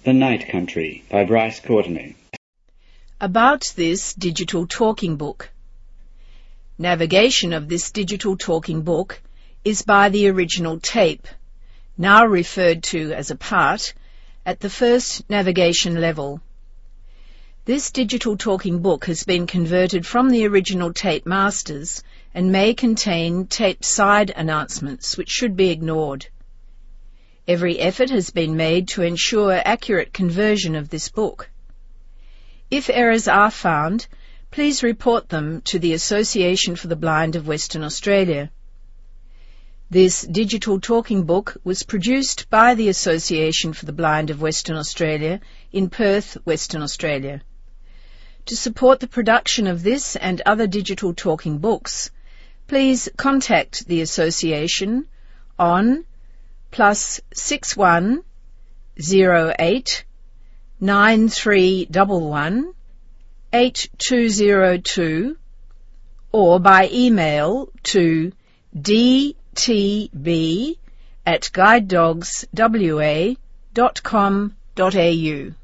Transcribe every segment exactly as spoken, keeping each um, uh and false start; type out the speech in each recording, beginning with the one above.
The Night Country by Bryce Courtenay. About this digital talking book. Navigation of this digital talking book is by the original tape, now referred to as a part, at the first navigation level. This digital talking book has been converted from the original tape masters and may contain tape side announcements which should be ignored. Every effort has been made to ensure accurate conversion of this book. If errors are found, please report them to the Association for the Blind of Western Australia. This digital talking book was produced by the Association for the Blind of Western Australia in Perth, Western Australia. To support the production of this and other digital talking books, please contact the Association on plus six one zero eight nine three one one eight two zero two or by email to d t b at guide dogs w a dot com dot a u.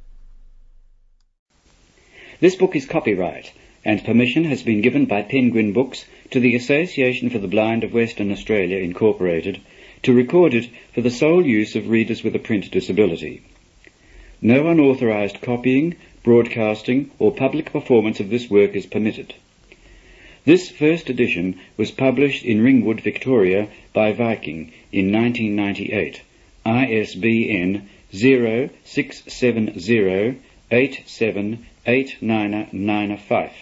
This book is copyright, and permission has been given by Penguin Books to the Association for the Blind of Western Australia, Incorporated, to record it for the sole use of readers with a print disability. No unauthorised copying, broadcasting, or public performance of this work is permitted. This first edition was published in Ringwood, Victoria, by Viking in nineteen ninety-eight, I S B N zero six seven zero eight seven eight nine nine five.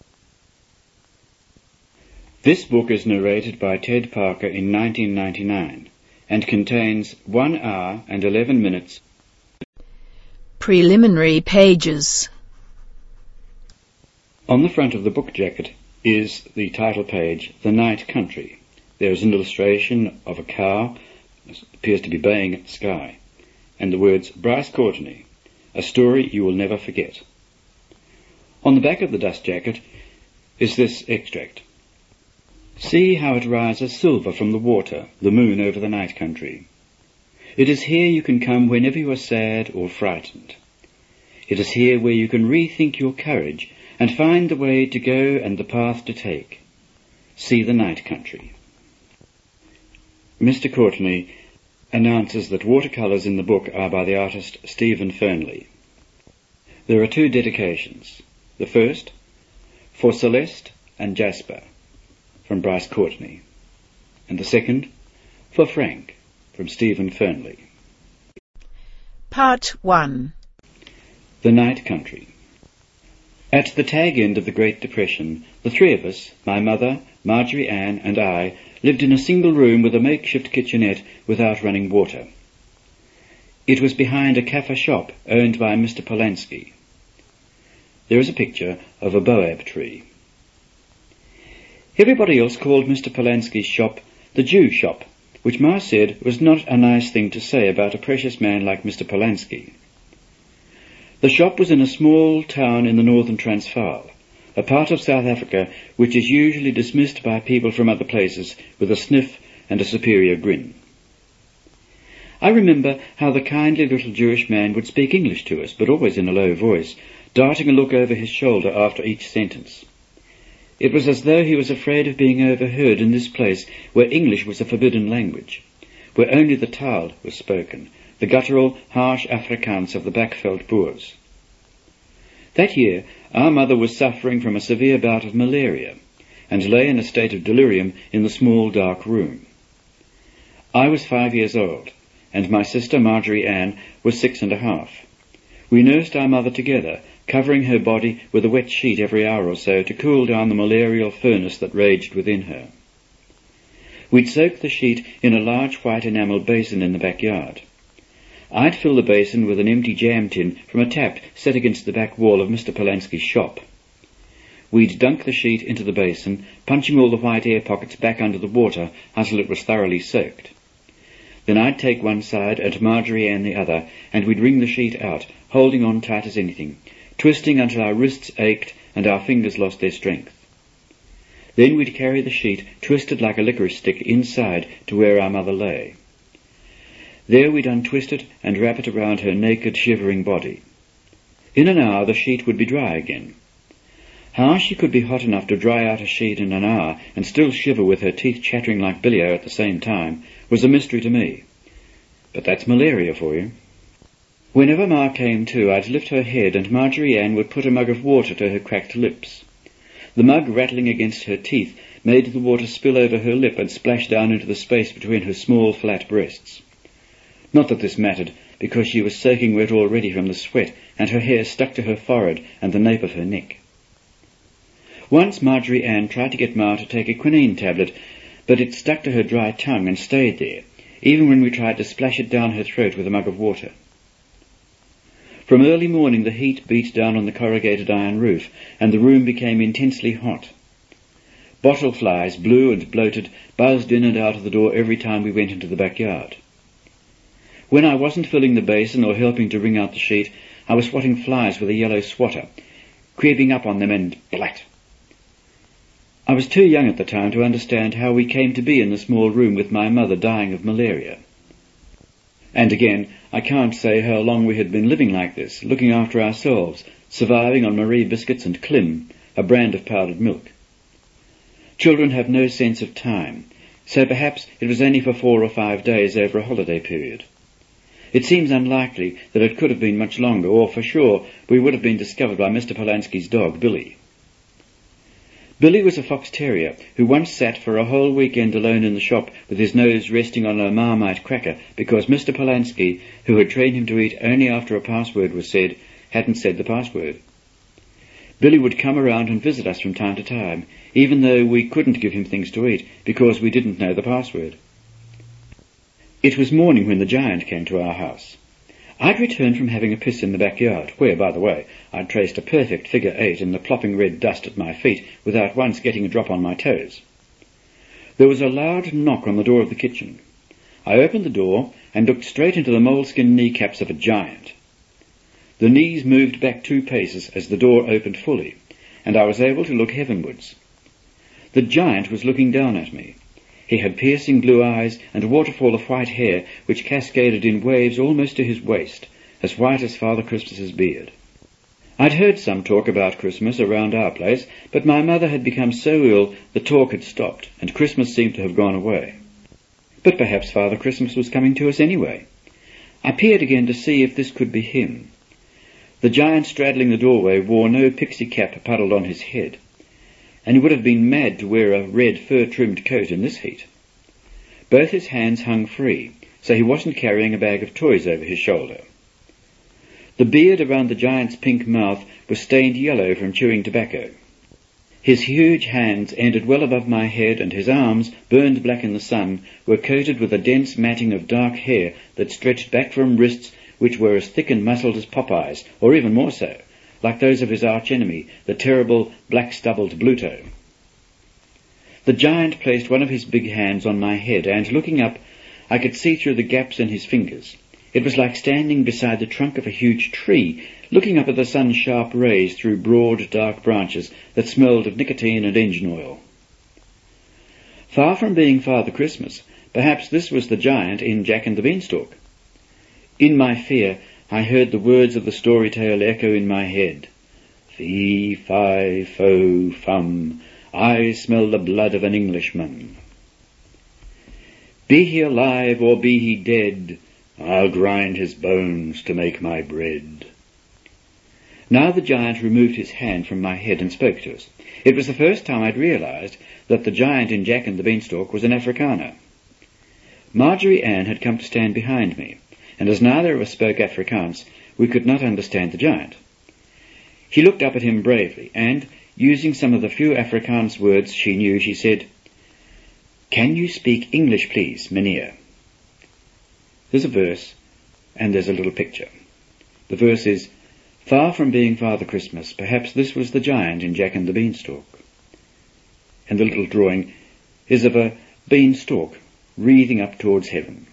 This book is narrated by Ted Parker in nineteen ninety-nine and contains one hour and eleven minutes. Preliminary pages. On the front of the book jacket is the title page, The Night Country. There is an illustration of a cow that appears to be baying at the sky, and the words Bryce Courtenay, a story you will never forget. On the back of the dust jacket is this extract. See how it rises silver from the water, the moon over the night country. It is here you can come whenever you are sad or frightened. It is here where you can rethink your courage and find the way to go and the path to take. See the night country. Mister Courtenay announces that watercolours in the book are by the artist Stephen Fernley. There are two dedications. The first, for Celeste and Jasper, from Bryce Courtenay, and the second, for Frank, from Stephen Fernley. Part one. The Night Country. At the tag end of the Great Depression, the three of us, my mother, Marjorie Ann, and I, lived in a single room with a makeshift kitchenette without running water. It was behind a Kaffir shop owned by Mister Polanski. There is a picture of a boab tree. Everybody else called Mister Polanski's shop the Jew shop, which Ma said was not a nice thing to say about a precious man like Mister Polanski. The shop was in a small town in the northern Transvaal, a part of South Africa which is usually dismissed by people from other places with a sniff and a superior grin. I remember how the kindly little Jewish man would speak English to us, but always in a low voice, darting a look over his shoulder after each sentence. It was as though he was afraid of being overheard in this place where English was a forbidden language, where only the taal was spoken, the guttural, harsh Afrikaans of the Backveld Boers. That year, our mother was suffering from a severe bout of malaria, and lay in a state of delirium in the small dark room. I was five years old, and my sister Marjorie Ann was six and a half. We nursed our mother together, covering her body with a wet sheet every hour or so to cool down the malarial furnace that raged within her. We'd soak the sheet in a large white enamel basin in the backyard. I'd fill the basin with an empty jam tin from a tap set against the back wall of Mister Polanski's shop. We'd dunk the sheet into the basin, punching all the white air pockets back under the water until it was thoroughly soaked. Then I'd take one side and Marjorie Ann the other, and we'd wring the sheet out, holding on tight as anything, twisting until our wrists ached and our fingers lost their strength. Then we'd carry the sheet, twisted like a licorice stick, inside to where our mother lay. There we'd untwist it and wrap it around her naked, shivering body. In an hour the sheet would be dry again. How she could be hot enough to dry out a sheet in an hour and still shiver with her teeth chattering like billy-o at the same time was a mystery to me. But that's malaria for you. Whenever Ma came to, I'd lift her head and Marjorie Ann would put a mug of water to her cracked lips. The mug rattling against her teeth made the water spill over her lip and splash down into the space between her small, flat breasts. Not that this mattered, because she was soaking wet already from the sweat, and her hair stuck to her forehead and the nape of her neck. Once Marjorie Ann tried to get Ma to take a quinine tablet, but it stuck to her dry tongue and stayed there, even when we tried to splash it down her throat with a mug of water. From early morning the heat beat down on the corrugated iron roof, and the room became intensely hot. Bottle flies, blue and bloated, buzzed in and out of the door every time we went into the backyard. When I wasn't filling the basin or helping to wring out the sheet, I was swatting flies with a yellow swatter, creeping up on them and blat. I was too young at the time to understand how we came to be in the small room with my mother dying of malaria. And again, I can't say how long we had been living like this, looking after ourselves, surviving on Marie biscuits and Klim, a brand of powdered milk. Children have no sense of time, so perhaps it was only for four or five days over a holiday period. It seems unlikely that it could have been much longer, or for sure we would have been discovered by Mister Polanski's dog, Billy. Billy was a fox terrier who once sat for a whole weekend alone in the shop with his nose resting on a Marmite cracker because Mister Polanski, who had trained him to eat only after a password was said, hadn't said the password. Billy would come around and visit us from time to time, even though we couldn't give him things to eat because we didn't know the password. It was morning when the giant came to our house. I'd returned from having a piss in the backyard, where, by the way, I'd traced a perfect figure eight in the plopping red dust at my feet without once getting a drop on my toes. There was a loud knock on the door of the kitchen. I opened the door and looked straight into the moleskin kneecaps of a giant. The knees moved back two paces as the door opened fully, and I was able to look heavenwards. The giant was looking down at me. He had piercing blue eyes and a waterfall of white hair which cascaded in waves almost to his waist, as white as Father Christmas's beard. I'd heard some talk about Christmas around our place, but my mother had become so ill the talk had stopped, and Christmas seemed to have gone away. But perhaps Father Christmas was coming to us anyway. I peered again to see if this could be him. The giant straddling the doorway wore no pixie cap puddled on his head, and he would have been mad to wear a red fur-trimmed coat in this heat. Both his hands hung free, so he wasn't carrying a bag of toys over his shoulder. The beard around the giant's pink mouth was stained yellow from chewing tobacco. His huge hands ended well above my head, and his arms, burned black in the sun, were coated with a dense matting of dark hair that stretched back from wrists which were as thick and muscled as Popeye's, or even more so, like those of his arch-enemy, the terrible black-stubbled Bluto. The giant placed one of his big hands on my head, and, looking up, I could see through the gaps in his fingers. It was like standing beside the trunk of a huge tree, looking up at the sun's sharp rays through broad, dark branches that smelled of nicotine and engine oil. Far from being Father Christmas, perhaps this was the giant in Jack and the Beanstalk. In my fear, I heard the words of the story tale echo in my head. Fee, fi, fo, fum, I smell the blood of an Englishman. Be he alive or be he dead, I'll grind his bones to make my bread. Now the giant removed his hand from my head and spoke to us. It was the first time I'd realized that the giant in Jack and the Beanstalk was an Afrikaner. Marjorie Ann had come to stand behind me, and as neither of us spoke Afrikaans, we could not understand the giant. She looked up at him bravely, and, using some of the few Afrikaans words she knew, she said, "Can you speak English, please, meneer?" There's a verse, and there's a little picture. The verse is, "Far from being Father Christmas, perhaps this was the giant in Jack and the Beanstalk." And the little drawing is of a beanstalk wreathing up towards heaven.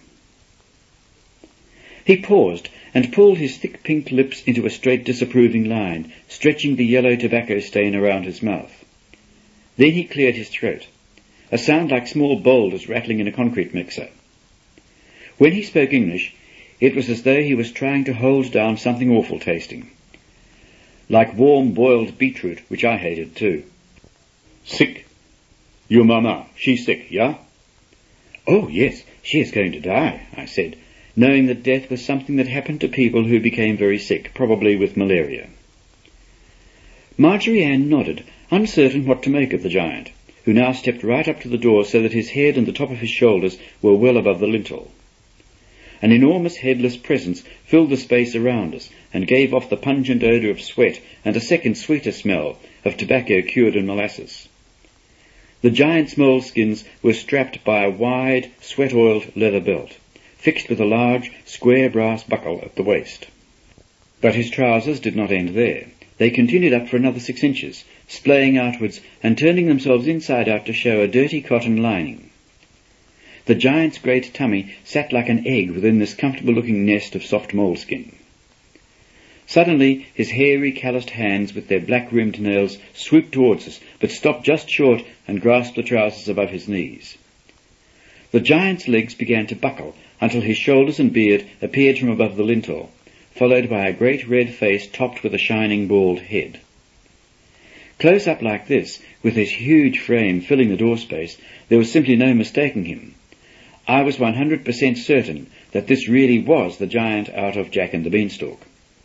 He paused and pulled his thick pink lips into a straight disapproving line, stretching the yellow tobacco stain around his mouth. Then he cleared his throat, a sound like small boulders rattling in a concrete mixer. When he spoke English, it was as though he was trying to hold down something awful tasting. Like warm boiled beetroot, which I hated too. Sick. Your mama, she's sick, yeah? Oh, yes, she is going to die, I said, knowing that death was something that happened to people who became very sick, probably with malaria. Marjorie Ann nodded, uncertain what to make of the giant, who now stepped right up to the door so that his head and the top of his shoulders were well above the lintel. An enormous headless presence filled the space around us and gave off the pungent odour of sweat and a second sweeter smell of tobacco cured in molasses. The giant's moleskins were strapped by a wide, sweat-oiled leather belt, fixed with a large, square brass buckle at the waist. But his trousers did not end there. They continued up for another six inches, splaying outwards and turning themselves inside out to show a dirty cotton lining. The giant's great tummy sat like an egg within this comfortable-looking nest of soft moleskin. Suddenly, his hairy, calloused hands with their black-rimmed nails swooped towards us, but stopped just short and grasped the trousers above his knees. The giant's legs began to buckle until his shoulders and beard appeared from above the lintel, followed by a great red face topped with a shining bald head. Close up like this, with his huge frame filling the door space, there was simply no mistaking him. I was one hundred percent certain that this really was the giant out of Jack and the Beanstalk.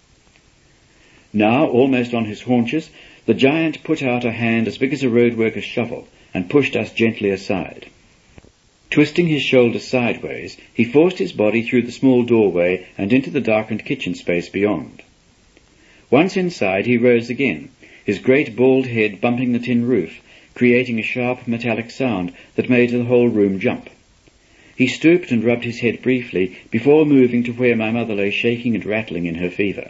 Now, almost on his haunches, the giant put out a hand as big as a road worker's shovel and pushed us gently aside. Twisting his shoulders sideways, he forced his body through the small doorway and into the darkened kitchen space beyond. Once inside, he rose again, his great bald head bumping the tin roof, creating a sharp metallic sound that made the whole room jump. He stooped and rubbed his head briefly before moving to where my mother lay shaking and rattling in her fever.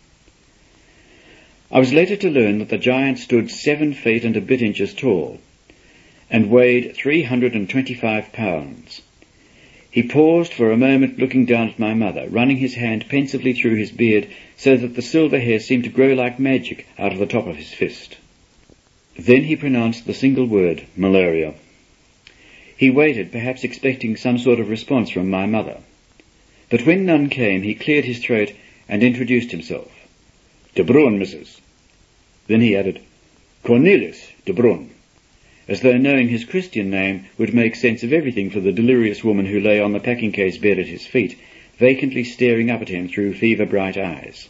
I was later to learn that the giant stood seven feet and a bit inches tall, and weighed three hundred and twenty-five pounds. He paused for a moment looking down at my mother, running his hand pensively through his beard so that the silver hair seemed to grow like magic out of the top of his fist. Then he pronounced the single word, malaria. He waited, perhaps expecting some sort of response from my mother. But when none came, he cleared his throat and introduced himself. De Bruin, missus. Then he added, Cornelius de Bruin, as though knowing his Christian name would make sense of everything for the delirious woman who lay on the packing-case bed at his feet, vacantly staring up at him through fever-bright eyes.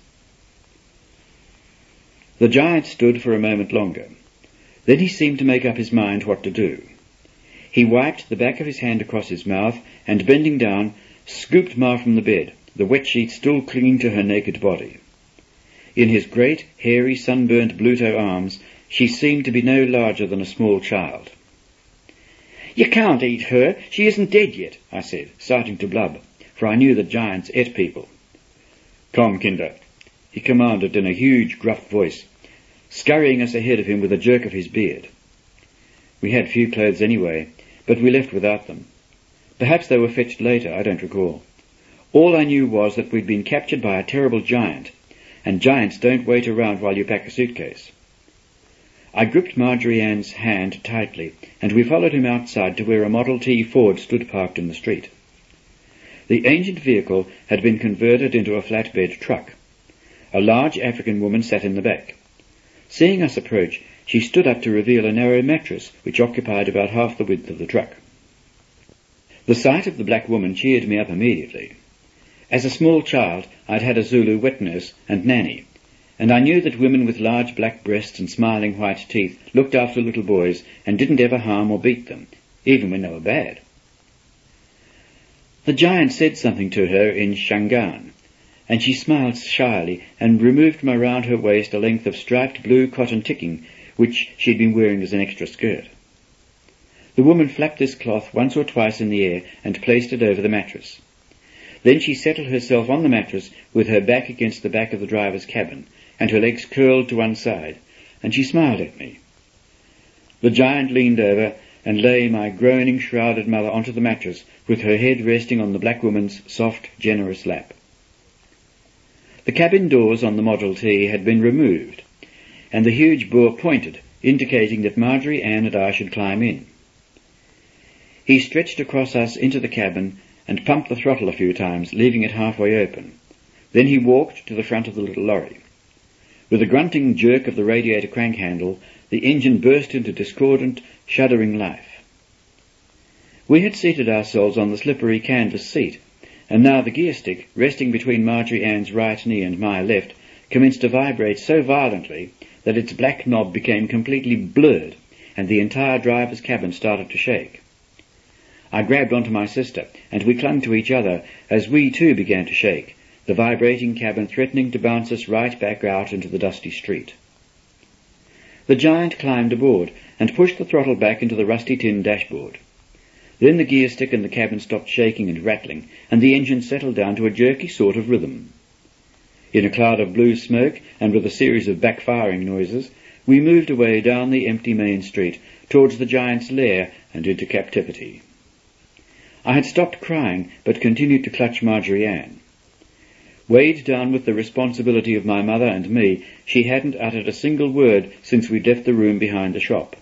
The giant stood for a moment longer. Then he seemed to make up his mind what to do. He wiped the back of his hand across his mouth and, bending down, scooped Ma from the bed, the wet sheet still clinging to her naked body. In his great, hairy, sunburnt Bluto arms, she seemed to be no larger than a small child. You can't eat her. She isn't dead yet, I said, starting to blub, for I knew that giants ate people. Come, Kinder, he commanded in a huge, gruff voice, scurrying us ahead of him with a jerk of his beard. We had few clothes anyway, but we left without them. Perhaps they were fetched later, I don't recall. All I knew was that we'd been captured by a terrible giant, and giants don't wait around while you pack a suitcase. I gripped Marjorie Ann's hand tightly, and we followed him outside to where a Model T Ford stood parked in the street. The ancient vehicle had been converted into a flatbed truck. A large African woman sat in the back. Seeing us approach, she stood up to reveal a narrow mattress which occupied about half the width of the truck. The sight of the black woman cheered me up immediately. As a small child, I'd had a Zulu wet nurse and nanny, and I knew that women with large black breasts and smiling white teeth looked after little boys and didn't ever harm or beat them, even when they were bad. The giant said something to her in Shangaan, and she smiled shyly and removed from around her waist a length of striped blue cotton ticking which she'd been wearing as an extra skirt. The woman flapped this cloth once or twice in the air and placed it over the mattress. Then she settled herself on the mattress with her back against the back of the driver's cabin, and her legs curled to one side, and she smiled at me. The giant leaned over and lay my groaning, shrouded mother onto the mattress, with her head resting on the black woman's soft, generous lap. The cabin doors on the Model T had been removed, and the huge Boer pointed, indicating that Marjorie Ann and I should climb in. He stretched across us into the cabin and pumped the throttle a few times, leaving it halfway open. Then he walked to the front of the little lorry. With a grunting jerk of the radiator crank handle, the engine burst into discordant, shuddering life. We had seated ourselves on the slippery canvas seat, and now the gear stick, resting between Marjorie Ann's right knee and my left, commenced to vibrate so violently that its black knob became completely blurred, and the entire driver's cabin started to shake. I grabbed onto my sister, and we clung to each other as we too began to shake, the vibrating cabin threatening to bounce us right back out into the dusty street. The Giant climbed aboard and pushed the throttle back into the rusty tin dashboard. Then the gear stick and the cabin stopped shaking and rattling, and the engine settled down to a jerky sort of rhythm. In a cloud of blue smoke, and with a series of backfiring noises, we moved away down the empty main street towards the Giant's lair and into captivity. I had stopped crying, but continued to clutch Marjorie Ann. Weighed down with the responsibility of my mother and me, she hadn't uttered a single word since we'd left the room behind the shop.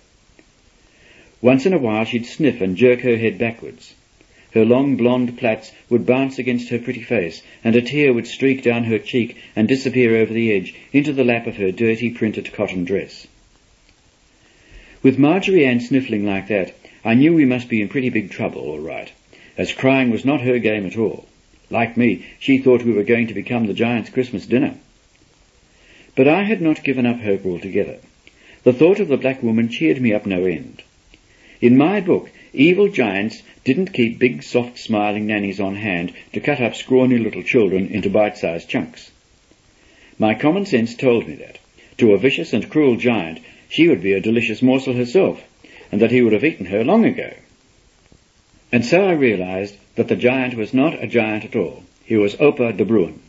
Once in a while she'd sniff and jerk her head backwards. Her long blonde plaits would bounce against her pretty face, and a tear would streak down her cheek and disappear over the edge into the lap of her dirty printed cotton dress. With Marjorie Ann sniffling like that, I knew we must be in pretty big trouble, all right, as crying was not her game at all. Like me, she thought we were going to become the Giant's Christmas dinner. But I had not given up hope altogether. The thought of the black woman cheered me up no end. In my book, evil giants didn't keep big, soft, smiling nannies on hand to cut up scrawny little children into bite-sized chunks. My common sense told me that, to a vicious and cruel giant, she would be a delicious morsel herself, and that he would have eaten her long ago. And so I realized that the giant was not a giant at all. He was Oupa de Bruin.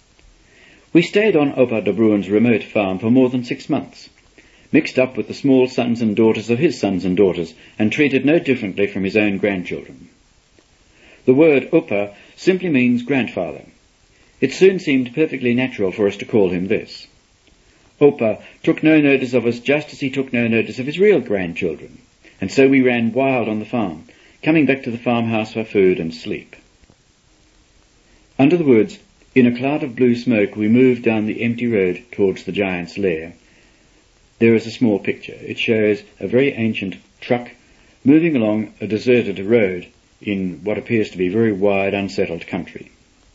We stayed on Oupa de Bruin's remote farm for more than six months, mixed up with the small sons and daughters of his sons and daughters, and treated no differently from his own grandchildren. The word Oupa simply means grandfather. It soon seemed perfectly natural for us to call him this. Oupa took no notice of us just as he took no notice of his real grandchildren, and so we ran wild on the farm, coming back to the farmhouse for food and sleep. Under the woods, in a cloud of blue smoke, we moved down the empty road towards the Giant's lair. There is a small picture. It shows a very ancient truck moving along a deserted road in what appears to be very wide, unsettled country.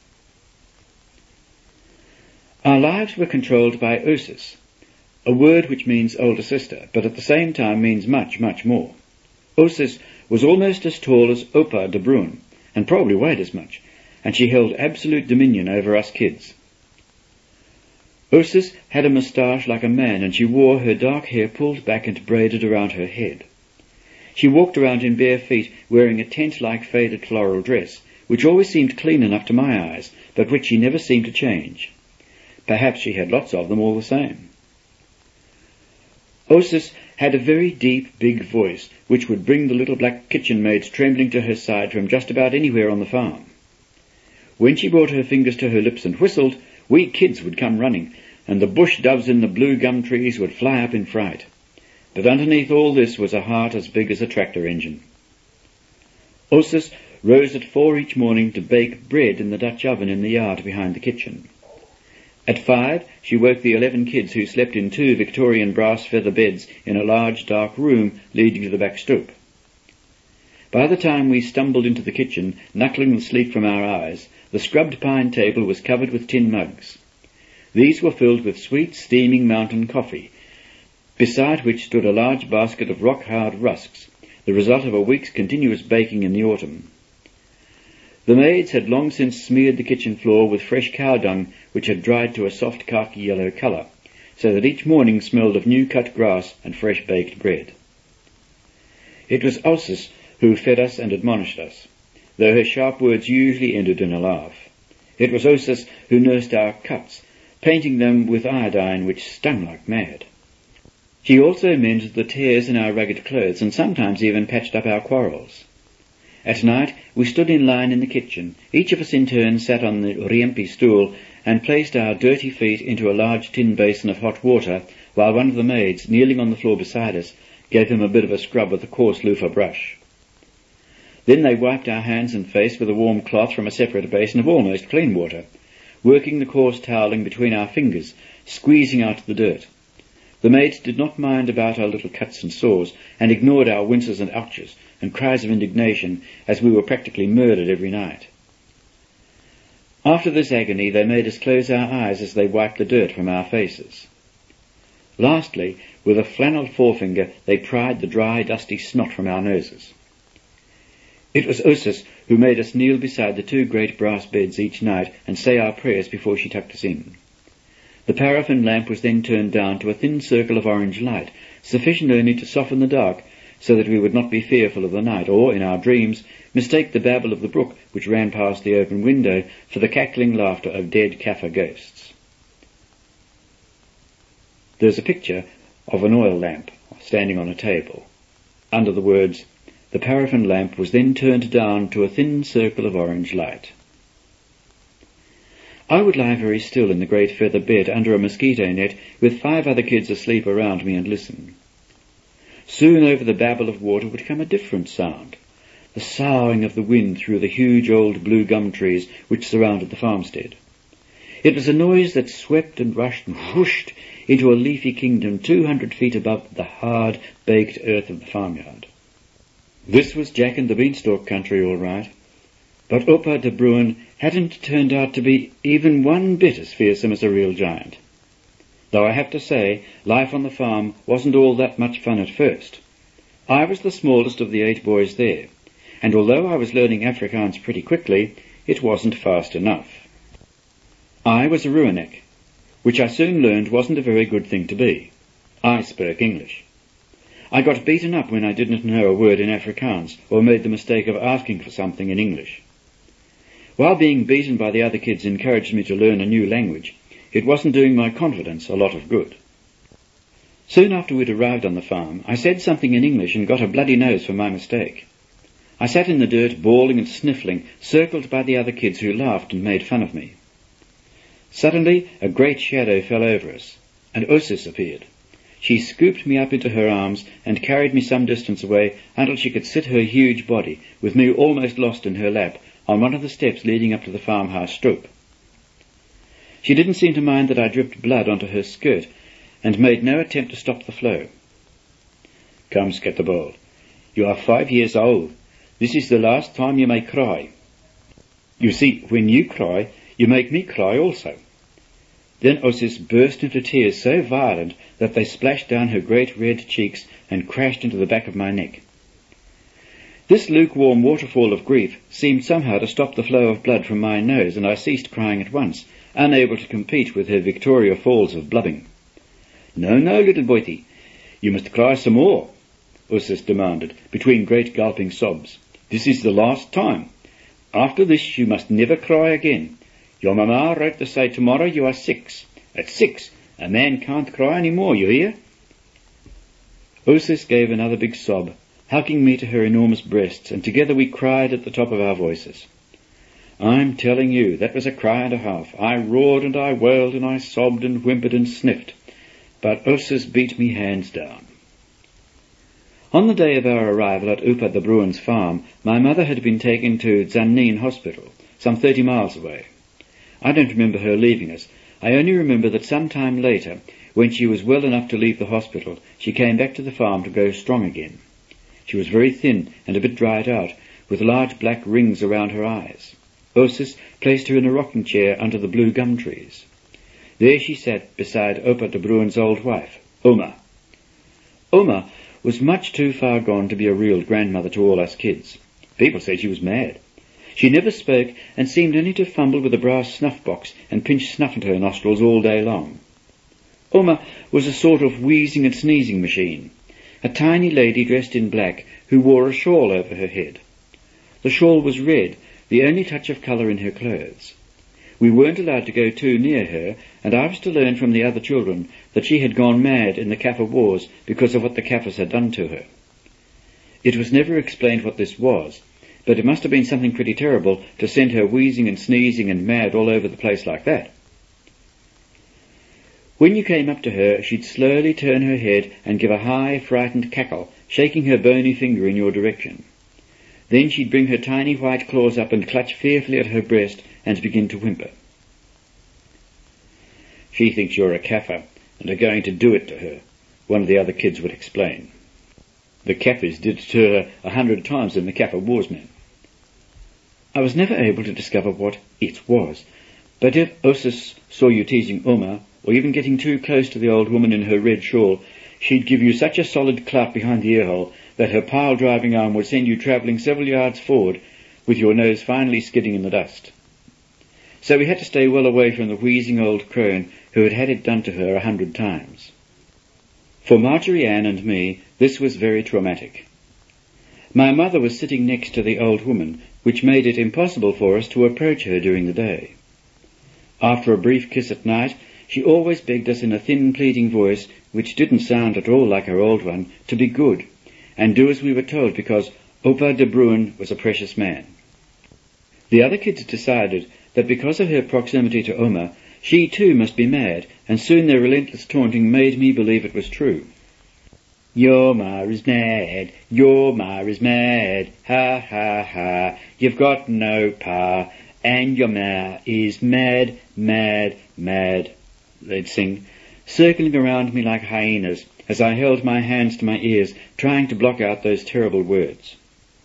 Our lives were controlled by Osis, a word which means older sister, but at the same time means much, much more. Osis was almost as tall as Oupa de Bruin, and probably weighed as much, and she held absolute dominion over us kids. Osis had a moustache like a man, and she wore her dark hair pulled back and braided around her head. She walked around in bare feet, wearing a tent-like faded floral dress, which always seemed clean enough to my eyes, but which she never seemed to change. Perhaps she had lots of them all the same. Osis had a very deep, big voice, which would bring the little black kitchen maids trembling to her side from just about anywhere on the farm. When she brought her fingers to her lips and whistled, we kids would come running, and the bush doves in the blue gum trees would fly up in fright. But underneath all this was a heart as big as a tractor engine. Osis rose at four each morning to bake bread in the Dutch oven in the yard behind the kitchen. At five, she woke the eleven kids who slept in two Victorian brass feather beds in a large dark room leading to the back stoop. By the time we stumbled into the kitchen, knuckling the sleep from our eyes, the scrubbed pine table was covered with tin mugs. These were filled with sweet, steaming mountain coffee, beside which stood a large basket of rock-hard rusks, the result of a week's continuous baking in the autumn. The maids had long since smeared the kitchen floor with fresh cow dung, which had dried to a soft khaki yellow colour, so that each morning smelled of new-cut grass and fresh baked bread. It was Osis who fed us and admonished us, though her sharp words usually ended in a laugh. It was Osis who nursed our cuts, painting them with iodine which stung like mad. She also mended the tears in our ragged clothes, and sometimes even patched up our quarrels. At night we stood in line in the kitchen. Each of us in turn sat on the riempi stool and placed our dirty feet into a large tin basin of hot water, while one of the maids, kneeling on the floor beside us, gave him a bit of a scrub with a coarse loofah brush. Then they wiped our hands and face with a warm cloth from a separate basin of almost clean water, working the coarse toweling between our fingers, squeezing out the dirt. The maids did not mind about our little cuts and sores, and ignored our winces and ouches and cries of indignation as we were practically murdered every night. After this agony, they made us close our eyes as they wiped the dirt from our faces. Lastly, with a flannel forefinger, they pried the dry, dusty snot from our noses. It was Osis who made us kneel beside the two great brass beds each night and say our prayers before she tucked us in. The paraffin lamp was then turned down to a thin circle of orange light, sufficient only to soften the dark, so that we would not be fearful of the night, or, in our dreams, mistake the babble of the brook which ran past the open window for the cackling laughter of dead Kaffir ghosts. There's a picture of an oil lamp standing on a table. Under the words, "The paraffin lamp was then turned down to a thin circle of orange light." I would lie very still in the great feather bed under a mosquito net with five other kids asleep around me and listen. Soon over the babble of water would come a different sound, the soughing of the wind through the huge old blue gum trees which surrounded the farmstead. It was a noise that swept and rushed and whooshed into a leafy kingdom two hundred feet above the hard, baked earth of the farmyard. This was Jack and the Beanstalk country, all right. But Oupa de Bruin hadn't turned out to be even one bit as fearsome as a real giant. Though I have to say, life on the farm wasn't all that much fun at first. I was the smallest of the eight boys there, and although I was learning Afrikaans pretty quickly, it wasn't fast enough. I was a Ruinek, which I soon learned wasn't a very good thing to be. I spoke English. I got beaten up when I didn't know a word in Afrikaans, or made the mistake of asking for something in English. While being beaten by the other kids encouraged me to learn a new language, it wasn't doing my confidence a lot of good. Soon after we'd arrived on the farm, I said something in English and got a bloody nose for my mistake. I sat in the dirt, bawling and sniffling, circled by the other kids who laughed and made fun of me. Suddenly, a great shadow fell over us, and Osis appeared. She scooped me up into her arms and carried me some distance away until she could sit her huge body, with me almost lost in her lap, on one of the steps leading up to the farmhouse stoep. She didn't seem to mind that I dripped blood onto her skirt, and made no attempt to stop the flow. "Come, Scatterball, you are five years old. This is the last time you may cry. You see, when you cry, you make me cry also." Then Osis burst into tears so violent that they splashed down her great red cheeks and crashed into the back of my neck. This lukewarm waterfall of grief seemed somehow to stop the flow of blood from my nose, and I ceased crying at once, unable to compete with her Victoria Falls of blubbing. "No, no, little boyty, you must cry some more," Osis demanded, between great gulping sobs. "This is the last time. After this you must never cry again. Your mamma wrote to say tomorrow you are six. At six, a man can't cry any more, you hear?" Osis gave another big sob, hugging me to her enormous breasts, and together we cried at the top of our voices. I'm telling you, that was a cry and a half. I roared and I wailed and I sobbed and whimpered and sniffed, but Osis beat me hands down. On the day of our arrival at Oupa de Bruin's farm, my mother had been taken to Tzaneen Hospital, some thirty miles away. I don't remember her leaving us. I only remember that some time later, when she was well enough to leave the hospital, she came back to the farm to go strong again. She was very thin and a bit dried out, with large black rings around her eyes. Osis placed her in a rocking chair under the blue gum trees. There she sat beside Oupa de Bruin's old wife, Oma. Oma was much too far gone to be a real grandmother to all us kids. People said she was mad. She never spoke and seemed only to fumble with a brass snuff box and pinch snuff into her nostrils all day long. Oma was a sort of wheezing and sneezing machine, a tiny lady dressed in black who wore a shawl over her head. The shawl was red, the only touch of colour in her clothes. We weren't allowed to go too near her, and I was to learn from the other children that she had gone mad in the Kaffir wars because of what the Kaffirs had done to her. It was never explained what this was, but it must have been something pretty terrible to send her wheezing and sneezing and mad all over the place like that. When you came up to her, she'd slowly turn her head and give a high, frightened cackle, shaking her bony finger in your direction. Then she'd bring her tiny white claws up and clutch fearfully at her breast and begin to whimper. "She thinks you're a Kaffir and are going to do it to her," one of the other kids would explain. "The Kaffirs did it to her a hundred times in the Kaffir Wars, man." I was never able to discover what it was, but if Osis saw you teasing Uma, or even getting too close to the old woman in her red shawl, she'd give you such a solid clap behind the earhole that her pile-driving arm would send you travelling several yards forward, with your nose finally skidding in the dust. So we had to stay well away from the wheezing old crone who had had it done to her a hundred times. For Marjorie Ann and me, this was very traumatic. My mother was sitting next to the old woman, which made it impossible for us to approach her during the day. After a brief kiss at night, she always begged us in a thin, pleading voice, which didn't sound at all like her old one, to be good, and do as we were told, because Oupa de Bruin was a precious man. The other kids decided that because of her proximity to Oma, she too must be mad, and soon their relentless taunting made me believe it was true. "Your ma is mad, your ma is mad, ha ha ha, you've got no pa, and your ma is mad, mad, mad," they'd sing, circling around me like hyenas as I held my hands to my ears, trying to block out those terrible words.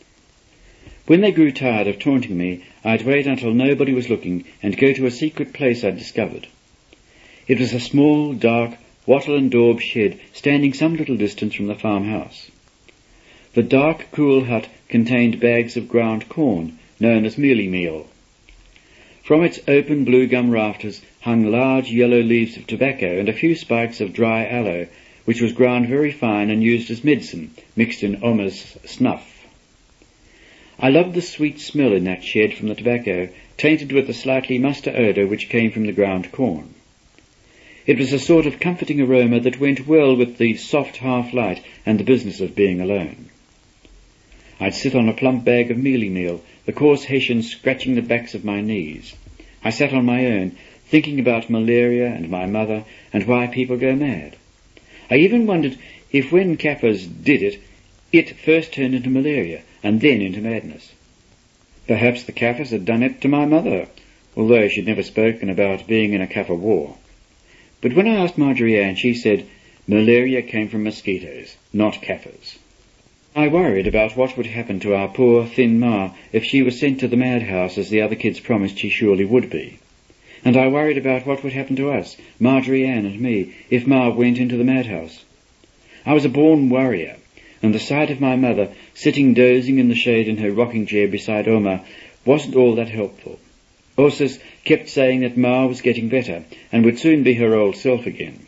When they grew tired of taunting me, I'd wait until nobody was looking and go to a secret place I'd discovered. It was a small, dark, wattle and daub shed standing some little distance from the farmhouse. The dark, cool hut contained bags of ground corn, known as mealie meal. From its open blue gum rafters hung large yellow leaves of tobacco and a few spikes of dry aloe, which was ground very fine and used as medicine, mixed in Oma's snuff. I loved the sweet smell in that shed from the tobacco, tainted with the slightly musty odour which came from the ground corn. It was a sort of comforting aroma that went well with the soft half-light and the business of being alone. I'd sit on a plump bag of mealie meal, the coarse Hessians scratching the backs of my knees. I sat on my own, thinking about malaria and my mother and why people go mad. I even wondered if when Kaffirs did it, it first turned into malaria and then into madness. Perhaps the Kaffirs had done it to my mother, although she'd never spoken about being in a Kaffir war. But when I asked Marjorie Ann, she said malaria came from mosquitoes, not Kaffirs. I worried about what would happen to our poor, thin Ma if she was sent to the madhouse as the other kids promised she surely would be. And I worried about what would happen to us, Marjorie Ann and me, if Ma went into the madhouse. I was a born worrier, and the sight of my mother sitting dozing in the shade in her rocking chair beside Oma wasn't all that helpful. Osis kept saying that Ma was getting better and would soon be her old self again.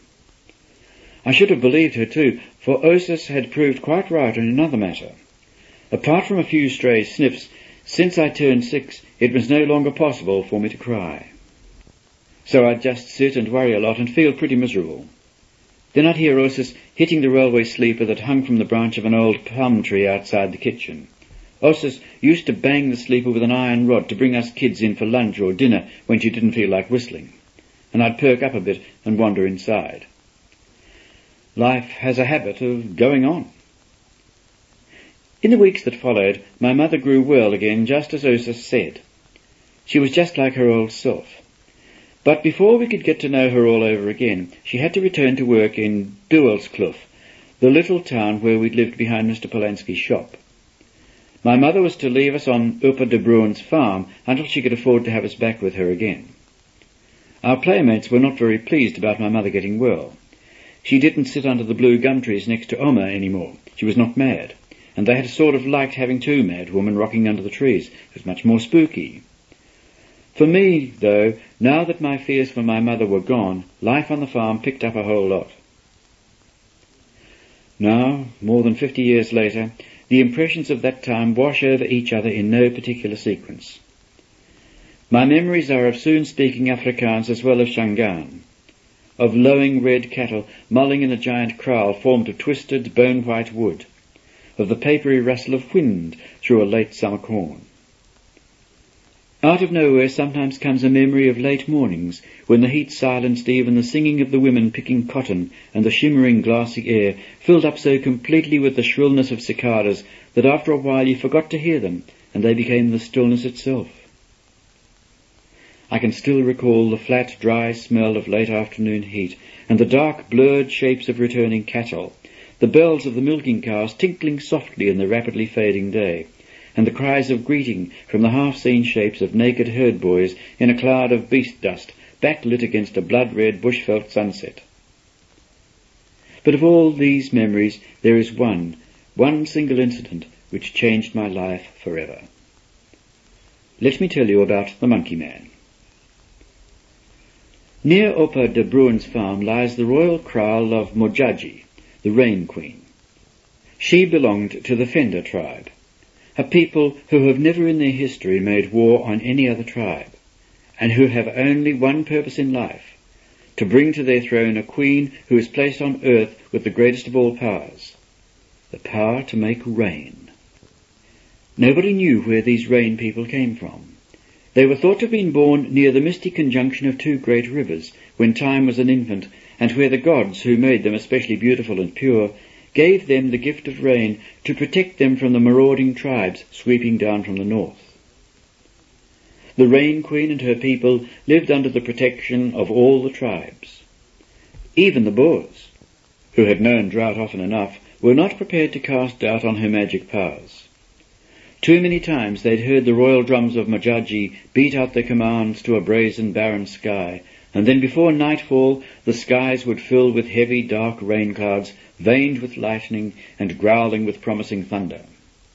I should have believed her too, for Osis had proved quite right in another matter. Apart from a few stray sniffs, since I turned six, it was no longer possible for me to cry. So I'd just sit and worry a lot and feel pretty miserable. Then I'd hear Osis hitting the railway sleeper that hung from the branch of an old plum tree outside the kitchen. Osis used to bang the sleeper with an iron rod to bring us kids in for lunch or dinner when she didn't feel like whistling, and I'd perk up a bit and wander inside. Life has a habit of going on. In the weeks that followed, my mother grew well again, just as Osis said. She was just like her old self. But before we could get to know her all over again, she had to return to work in Duwelskloof, the little town where we'd lived behind Mister Polanski's shop. My mother was to leave us on Oupa de Bruin's farm until she could afford to have us back with her again. Our playmates were not very pleased about my mother getting well. She didn't sit under the blue gum trees next to Oma anymore. She was not mad, and they had sort of liked having two mad women rocking under the trees. It was much more spooky. For me, though, now that my fears for my mother were gone, life on the farm picked up a whole lot. Now, more than fifty years later, the impressions of that time wash over each other in no particular sequence. My memories are of soon speaking Afrikaans as well as Shangaan, of lowing red cattle mulling in a giant kraal formed of twisted, bone-white wood, of the papery rustle of wind through a late summer corn. Out of nowhere sometimes comes a memory of late mornings, when the heat silenced even the singing of the women picking cotton, and the shimmering glassy air filled up so completely with the shrillness of cicadas that after a while you forgot to hear them, and they became the stillness itself. I can still recall the flat, dry smell of late afternoon heat, and the dark, blurred shapes of returning cattle, the bells of the milking cows tinkling softly in the rapidly fading day, and the cries of greeting from the half-seen shapes of naked herd boys in a cloud of beast dust, backlit against a blood-red bush-veld sunset. But of all these memories, there is one, one single incident which changed my life forever. Let me tell you about the Monkey Man. Near Opa de Bruin's farm lies the royal kraal of Modjadji, the Rain Queen. She belonged to the Fender tribe, a people who have never in their history made war on any other tribe, and who have only one purpose in life, to bring to their throne a queen who is placed on earth with the greatest of all powers, the power to make rain. Nobody knew where these rain people came from. They were thought to have been born near the misty conjunction of two great rivers, when time was an infant, and where the gods, who made them especially beautiful and pure, gave them the gift of rain to protect them from the marauding tribes sweeping down from the north. The Rain Queen and her people lived under the protection of all the tribes. Even the Boers, who had known drought often enough, were not prepared to cast doubt on her magic powers. Too many times they'd heard the royal drums of Modjadji beat out their commands to a brazen barren sky, and then before nightfall the skies would fill with heavy dark rain clouds, veined with lightning and growling with promising thunder.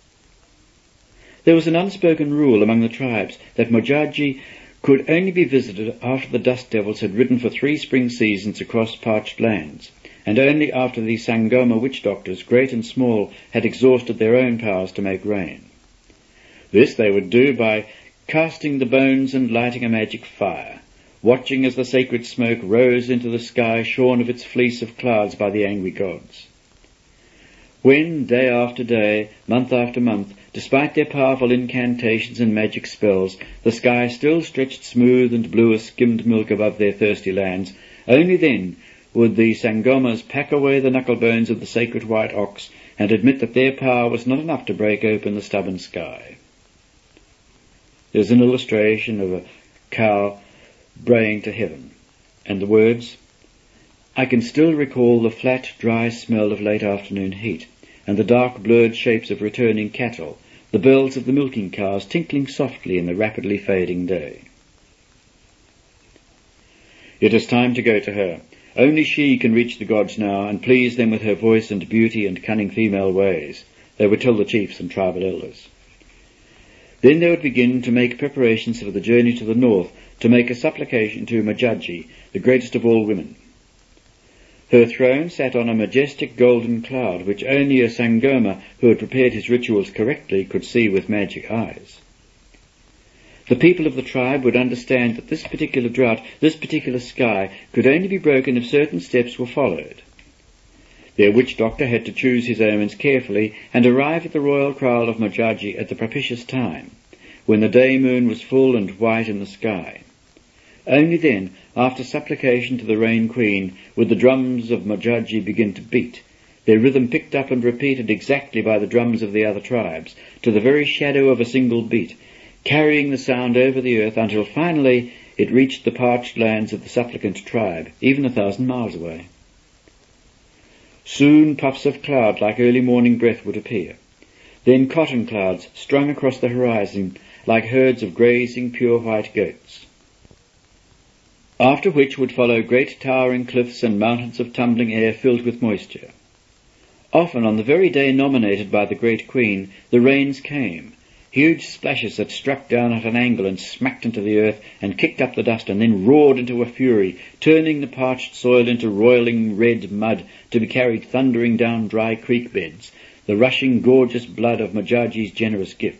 There was an unspoken rule among the tribes that Modjadji could only be visited after the dust devils had ridden for three spring seasons across parched lands, and only after the Sangoma witch doctors, great and small, had exhausted their own powers to make rain. This they would do by casting the bones and lighting a magic fire, watching as the sacred smoke rose into the sky shorn of its fleece of clouds by the angry gods. When, day after day, month after month, despite their powerful incantations and magic spells, the sky still stretched smooth and blue as skimmed milk above their thirsty lands, only then would the Sangomas pack away the knuckle bones of the sacred white ox and admit that their power was not enough to break open the stubborn sky. There's an illustration of a cow braying to heaven, and the words, "I can still recall the flat, dry smell of late afternoon heat, and the dark, blurred shapes of returning cattle, the bells of the milking cows tinkling softly in the rapidly fading day." It is time to go to her. Only she can reach the gods now and please them with her voice and beauty and cunning female ways, they would tell the chiefs and tribal elders. Then they would begin to make preparations for the journey to the north, to make a supplication to Modjadji, the greatest of all women. Her throne sat on a majestic golden cloud, which only a Sangoma who had prepared his rituals correctly could see with magic eyes. The people of the tribe would understand that this particular drought, this particular sky, could only be broken if certain steps were followed. Their witch doctor had to choose his omens carefully and arrive at the royal kraal of Modjadji at the propitious time, when the day moon was full and white in the sky. Only then, after supplication to the Rain Queen, would the drums of Modjadji begin to beat, their rhythm picked up and repeated exactly by the drums of the other tribes, to the very shadow of a single beat, carrying the sound over the earth until finally it reached the parched lands of the supplicant tribe, even a thousand miles away. Soon puffs of cloud like early morning breath would appear, then cotton clouds strung across the horizon like herds of grazing pure white goats. After which would follow great towering cliffs and mountains of tumbling air filled with moisture. Often on the very day nominated by the great queen, the rains came, huge splashes that struck down at an angle and smacked into the earth and kicked up the dust and then roared into a fury, turning the parched soil into roiling red mud to be carried thundering down dry creek beds, the rushing gorgeous blood of Modjadji's generous gift.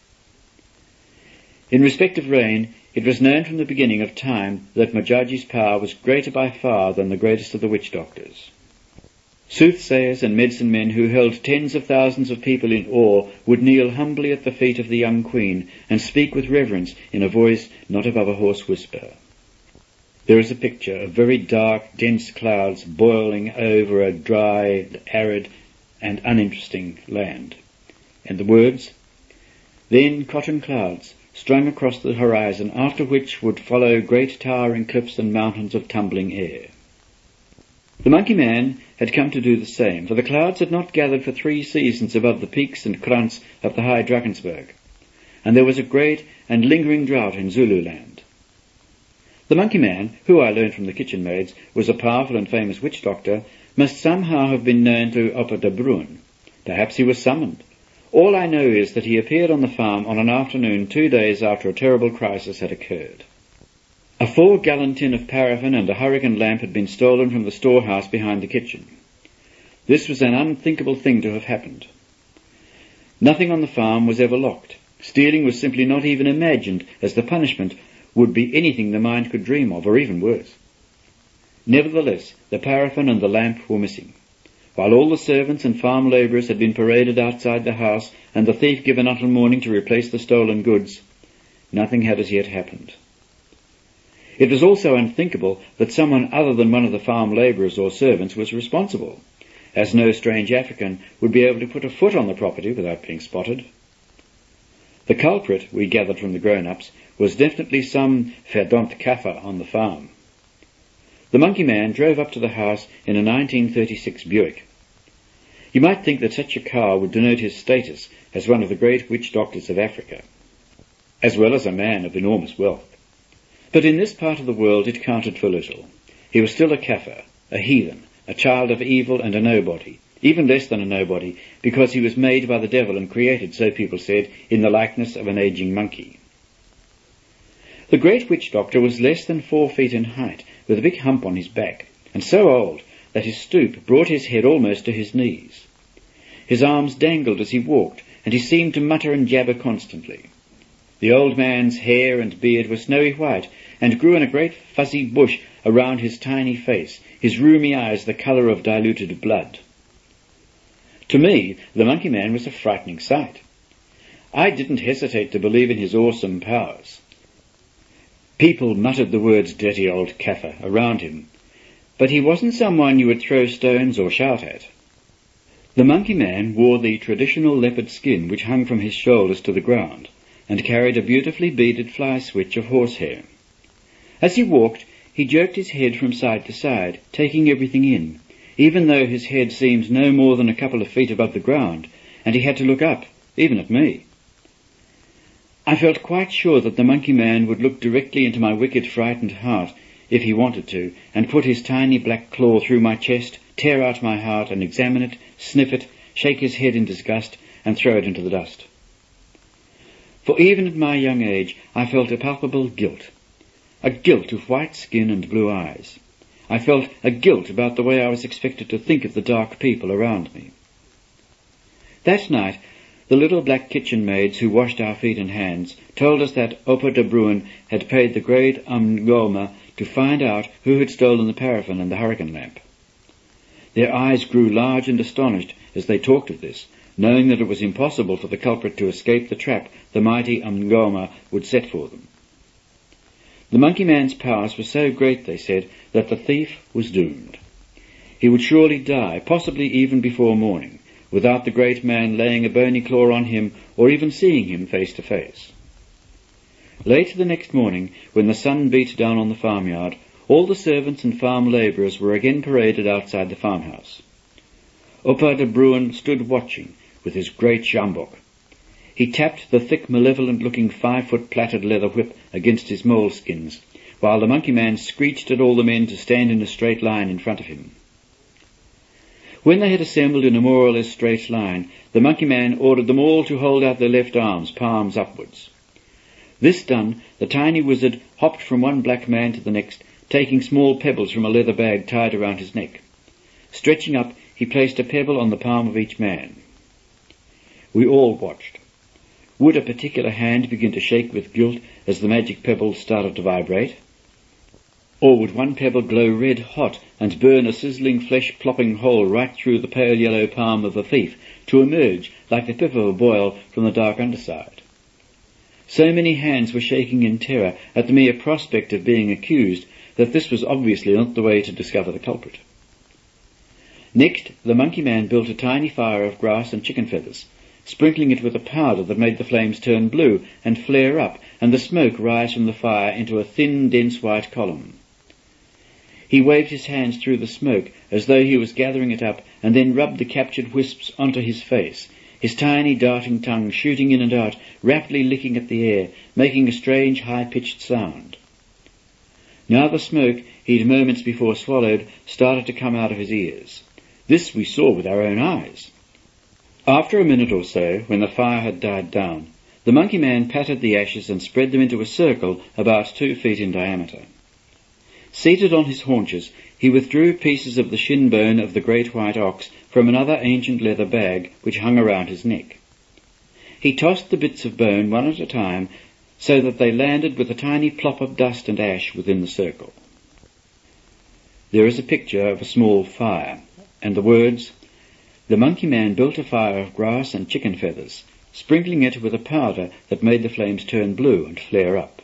In respect of rain, it was known from the beginning of time that Modjadji's power was greater by far than the greatest of the witch doctors. Soothsayers and medicine men who held tens of thousands of people in awe would kneel humbly at the feet of the young queen and speak with reverence in a voice not above a hoarse whisper. There is a picture of very dark, dense clouds boiling over a dry, arid, and uninteresting land. And the words, "Then cotton clouds strung across the horizon, after which would follow great towering cliffs and mountains of tumbling air." The Monkey Man had come to do the same, for the clouds had not gathered for three seasons above the peaks and krantz of the high Drakensberg, and there was a great and lingering drought in Zululand. The Monkey Man, who I learned from the kitchen maids was a powerful and famous witch doctor, must somehow have been known to Oupa de Bruin. Perhaps he was summoned. All I know is that he appeared on the farm on an afternoon two days after a terrible crisis had occurred. A four-gallon tin of paraffin and a hurricane lamp had been stolen from the storehouse behind the kitchen. This was an unthinkable thing to have happened. Nothing on the farm was ever locked. Stealing was simply not even imagined, as the punishment would be anything the mind could dream of, or even worse. Nevertheless, the paraffin and the lamp were missing. While all the servants and farm labourers had been paraded outside the house and the thief given until morning to replace the stolen goods, nothing had as yet happened. It was also unthinkable that someone other than one of the farm labourers or servants was responsible, as no strange African would be able to put a foot on the property without being spotted. The culprit, we gathered from the grown-ups, was definitely some verdomd Kaffir on the farm. The Monkey Man drove up to the house in a nineteen thirty-six Buick. You might think that such a car would denote his status as one of the great witch doctors of Africa, as well as a man of enormous wealth. But in this part of the world it counted for little. He was still a Kaffir, a heathen, a child of evil and a nobody, even less than a nobody, because he was made by the devil and created, so people said, in the likeness of an aging monkey. The great witch doctor was less than four feet in height, with a big hump on his back, and so old that his stoop brought his head almost to his knees. His arms dangled as he walked, and he seemed to mutter and jabber constantly. The old man's hair and beard were snowy white, and grew in a great fuzzy bush around his tiny face, his rheumy eyes the colour of diluted blood. To me, the Monkey Man was a frightening sight. I didn't hesitate to believe in his awesome powers. People muttered the words "dirty old Kaffir" around him, but he wasn't someone you would throw stones or shout at. The Monkey Man wore the traditional leopard skin which hung from his shoulders to the ground, and carried a beautifully beaded fly switch of horsehair. As he walked, he jerked his head from side to side, taking everything in, even though his head seemed no more than a couple of feet above the ground, and he had to look up, even at me. I felt quite sure that the Monkey Man would look directly into my wicked, frightened heart, if he wanted to, and put his tiny black claw through my chest, tear out my heart, and examine it, sniff it, shake his head in disgust, and throw it into the dust. For even at my young age, I felt a palpable guilt. A guilt of white skin and blue eyes. I felt a guilt about the way I was expected to think of the dark people around me. That night, the little black kitchen maids who washed our feet and hands told us that Oupa de Bruin had paid the great Umngoma to find out who had stolen the paraffin and the hurricane lamp. Their eyes grew large and astonished as they talked of this, knowing that it was impossible for the culprit to escape the trap the mighty Umngoma would set for them. The Monkey Man's powers were so great, they said, that the thief was doomed. He would surely die, possibly even before morning, without the great man laying a bony claw on him or even seeing him face to face. Late the next morning, when the sun beat down on the farmyard, all the servants and farm labourers were again paraded outside the farmhouse. Oupa de Bruin stood watching with his great sjambok. He tapped the thick, malevolent-looking five-foot plaited leather whip against his moleskins, while the Monkey Man screeched at all the men to stand in a straight line in front of him. When they had assembled in a more or less straight line, the Monkey Man ordered them all to hold out their left arms, palms upwards. This done, the tiny wizard hopped from one black man to the next, taking small pebbles from a leather bag tied around his neck. Stretching up, he placed a pebble on the palm of each man. We all watched. Would a particular hand begin to shake with guilt as the magic pebble started to vibrate? Or would one pebble glow red hot and burn a sizzling flesh-plopping hole right through the pale yellow palm of a thief, to emerge, like the pip of a boil, from the dark underside? So many hands were shaking in terror at the mere prospect of being accused that this was obviously not the way to discover the culprit. Next, the monkey man built a tiny fire of grass and chicken feathers, sprinkling it with a powder that made the flames turn blue and flare up, and the smoke rise from the fire into a thin, dense white column. He waved his hands through the smoke as though he was gathering it up, and then rubbed the captured wisps onto his face, his tiny darting tongue shooting in and out, rapidly licking at the air, making a strange high-pitched sound. Now the smoke he'd moments before swallowed started to come out of his ears. This we saw with our own eyes. After a minute or so, when the fire had died down, the monkey man patted the ashes and spread them into a circle about two feet in diameter. Seated on his haunches, he withdrew pieces of the shin bone of the great white ox from another ancient leather bag which hung around his neck. He tossed the bits of bone one at a time so that they landed with a tiny plop of dust and ash within the circle. There is a picture of a small fire, and the words, "The monkey man built a fire of grass and chicken feathers, sprinkling it with a powder that made the flames turn blue and flare up."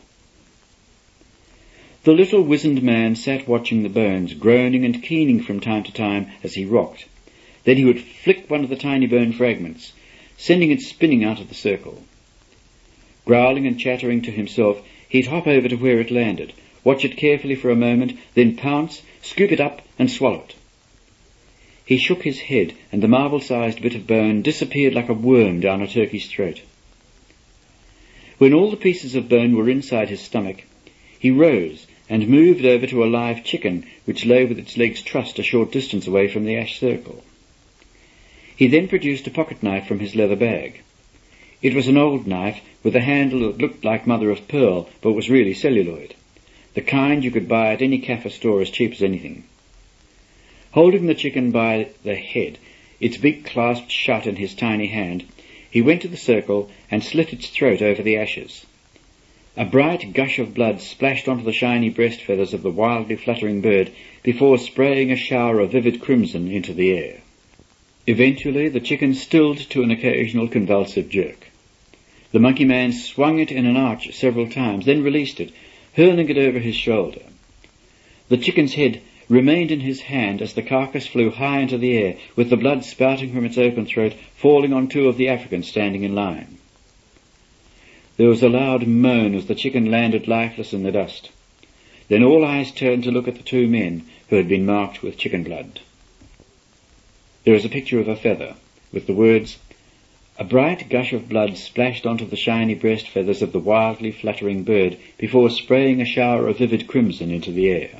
The little wizened man sat watching the bones, groaning and keening from time to time as he rocked. Then he would flick one of the tiny bone fragments, sending it spinning out of the circle. Growling and chattering to himself, he'd hop over to where it landed, watch it carefully for a moment, then pounce, scoop it up, and swallow it. He shook his head, and the marble-sized bit of bone disappeared like a worm down a turkey's throat. When all the pieces of bone were inside his stomach, he rose and moved over to a live chicken which lay with its legs trussed a short distance away from the ash circle. He then produced a pocket knife from his leather bag. It was an old knife with a handle that looked like mother of pearl but was really celluloid, the kind you could buy at any Kaffir store as cheap as anything. Holding the chicken by the head, its beak clasped shut in his tiny hand, he went to the circle and slit its throat over the ashes. A bright gush of blood splashed onto the shiny breast feathers of the wildly fluttering bird before spraying a shower of vivid crimson into the air. Eventually the chicken stilled to an occasional convulsive jerk. The monkey man swung it in an arch several times, then released it, hurling it over his shoulder. The chicken's head remained in his hand as the carcass flew high into the air, with the blood spouting from its open throat, falling on two of the Africans standing in line. There was a loud moan as the chicken landed lifeless in the dust. Then all eyes turned to look at the two men who had been marked with chicken blood. There is a picture of a feather, with the words, "A bright gush of blood splashed onto the shiny breast feathers of the wildly fluttering bird before spraying a shower of vivid crimson into the air."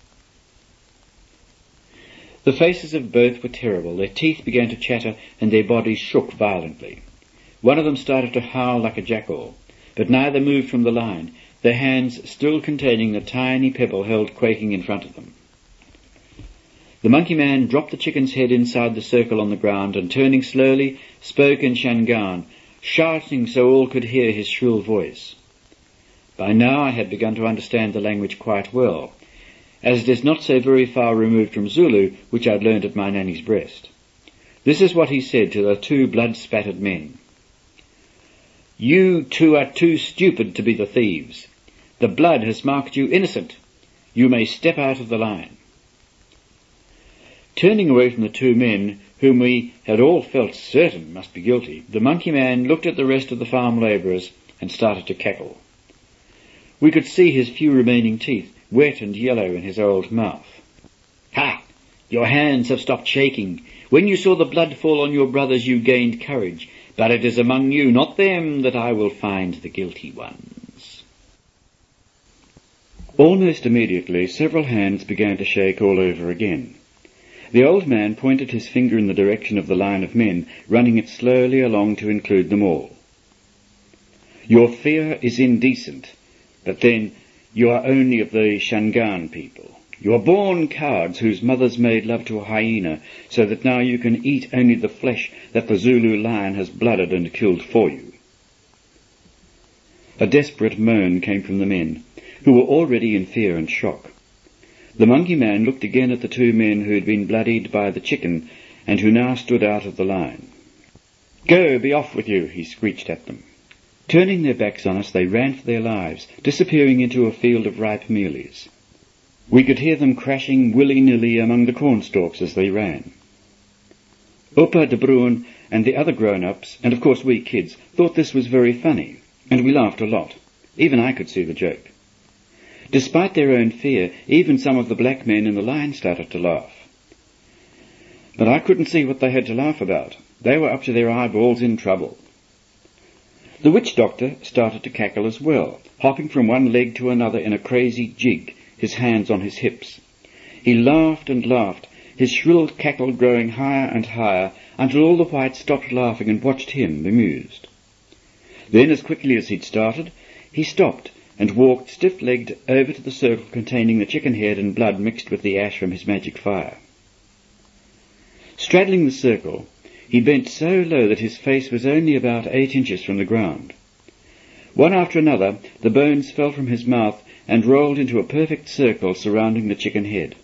The faces of both were terrible. Their teeth began to chatter and their bodies shook violently. One of them started to howl like a jackal, but neither moved from the line, their hands still containing the tiny pebble held quaking in front of them. The monkey man dropped the chicken's head inside the circle on the ground and, turning slowly, spoke in Shangaan, shouting so all could hear his shrill voice. By now I had begun to understand the language quite well, as it is not so very far removed from Zulu, which I'd learned at my nanny's breast. This is what he said to the two blood-spattered men. "You two are too stupid to be the thieves. The blood has marked you innocent. You may step out of the line." Turning away from the two men, whom we had all felt certain must be guilty, the monkey man looked at the rest of the farm labourers and started to cackle. We could see his few remaining teeth, wet and yellow in his old mouth. "Ha! Your hands have stopped shaking. When you saw the blood fall on your brothers you gained courage, but it is among you, not them, that I will find the guilty ones." Almost immediately several hands began to shake all over again. The old man pointed his finger in the direction of the line of men, running it slowly along to include them all. "Your fear is indecent, but then you are only of the Shangaan people. You are born cowards whose mothers made love to a hyena, so that now you can eat only the flesh that the Zulu lion has blooded and killed for you." A desperate moan came from the men, who were already in fear and shock. The monkey man looked again at the two men who had been bloodied by the chicken and who now stood out of the line. "Go, be off with you," he screeched at them. Turning their backs on us, they ran for their lives, disappearing into a field of ripe mealies. We could hear them crashing willy-nilly among the cornstalks as they ran. Oupa de Bruin and the other grown-ups, and of course we kids, thought this was very funny, and we laughed a lot. Even I could see the joke. Despite their own fear, even some of the black men in the line started to laugh. But I couldn't see what they had to laugh about. They were up to their eyeballs in trouble. The witch doctor started to cackle as well, hopping from one leg to another in a crazy jig, his hands on his hips. He laughed and laughed, his shrill cackle growing higher and higher, until all the whites stopped laughing and watched him, bemused. Then, as quickly as he'd started, he stopped and walked stiff-legged over to the circle containing the chicken head and blood mixed with the ash from his magic fire. Straddling the circle, he bent so low that his face was only about eight inches from the ground. One after another, the bones fell from his mouth and rolled into a perfect circle surrounding the chicken head.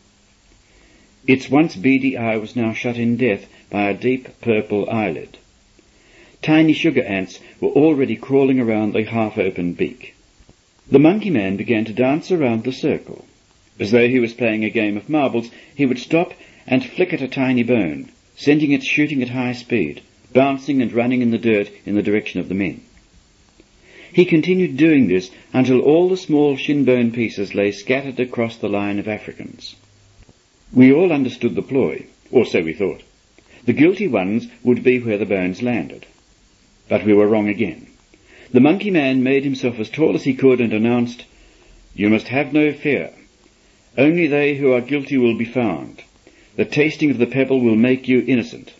Its once beady eye was now shut in death by a deep purple eyelid. Tiny sugar ants were already crawling around the half-open beak. The monkey man began to dance around the circle. As though he was playing a game of marbles, he would stop and flick at a tiny bone, sending it shooting at high speed, bouncing and running in the dirt in the direction of the men. He continued doing this until all the small shin-bone pieces lay scattered across the line of Africans. We all understood the ploy, or so we thought. The guilty ones would be where the bones landed. But we were wrong again. The monkey man made himself as tall as he could and announced, "You must have no fear. Only they who are guilty will be found. The tasting of the pebble will make you innocent.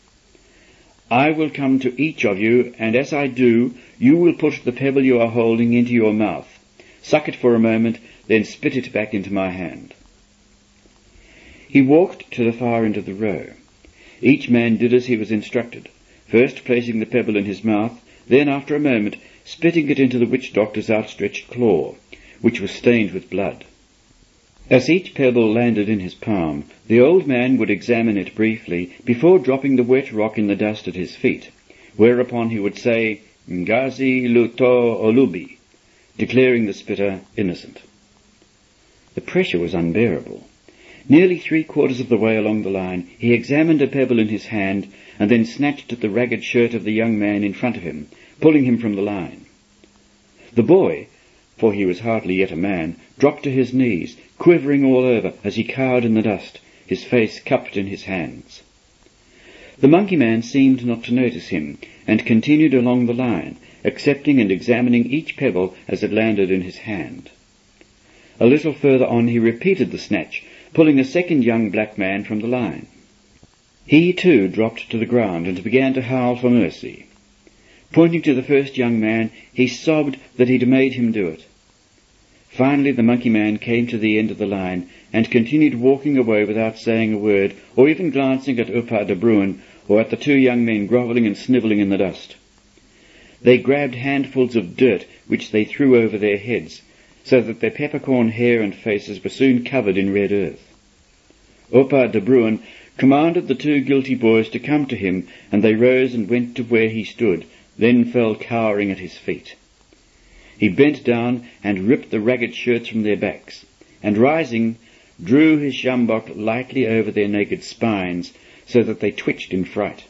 I will come to each of you, and as I do, you will put the pebble you are holding into your mouth, suck it for a moment, then spit it back into my hand." He walked to the far end of the row. Each man did as he was instructed, first placing the pebble in his mouth, then, after a moment, spitting it into the witch doctor's outstretched claw, which was stained with blood. As each pebble landed in his palm, the old man would examine it briefly before dropping the wet rock in the dust at his feet, whereupon he would say, "Ngazi luto olubi," declaring the spitter innocent. The pressure was unbearable. Nearly three-quarters of the way along the line, he examined a pebble in his hand and then snatched at the ragged shirt of the young man in front of him, pulling him from the line. The boy, for he was hardly yet a man, dropped to his knees, quivering all over as he cowered in the dust, his face cupped in his hands. The monkey man seemed not to notice him, and continued along the line, accepting and examining each pebble as it landed in his hand. A little further on he repeated the snatch, pulling a second young black man from the line. He too dropped to the ground and began to howl for mercy. Pointing to the first young man, he sobbed that he'd made him do it. Finally the monkey man came to the end of the line and continued walking away without saying a word, or even glancing at Oupa de Bruin or at the two young men grovelling and snivelling in the dust. They grabbed handfuls of dirt which they threw over their heads, so that their peppercorn hair and faces were soon covered in red earth. Oupa de Bruin commanded the two guilty boys to come to him, and they rose and went to where he stood, then fell cowering at his feet. He bent down and ripped the ragged shirts from their backs, and rising, drew his sjambok lightly over their naked spines, so that they twitched in fright.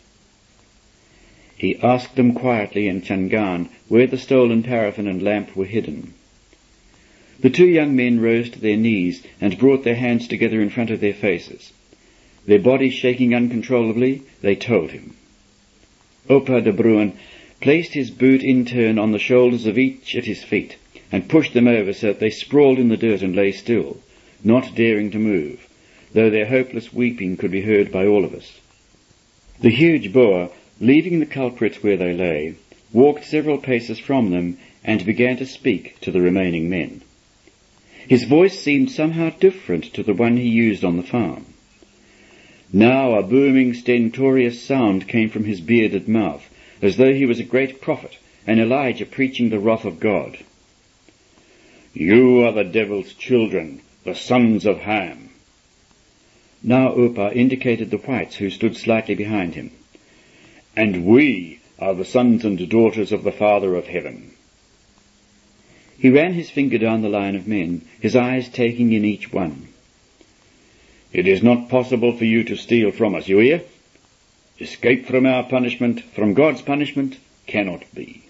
He asked them quietly in Changan where the stolen paraffin and lamp were hidden. The two young men rose to their knees and brought their hands together in front of their faces. Their bodies shaking uncontrollably, they told him. Oupa de Bruin placed his boot in turn on the shoulders of each at his feet, and pushed them over so that they sprawled in the dirt and lay still, not daring to move, though their hopeless weeping could be heard by all of us. The huge Boer, leaving the culprits where they lay, walked several paces from them and began to speak to the remaining men. His voice seemed somehow different to the one he used on the farm. Now a booming, stentorious sound came from his bearded mouth, as though he was a great prophet, an Elijah preaching the wrath of God. "You are the devil's children, the sons of Ham. Now Upa indicated the whites who stood slightly behind him. "And we are the sons and daughters of the Father of Heaven." He ran his finger down the line of men, his eyes taking in each one. "It is not possible for you to steal from us, you hear? Escape from our punishment, from God's punishment, cannot be."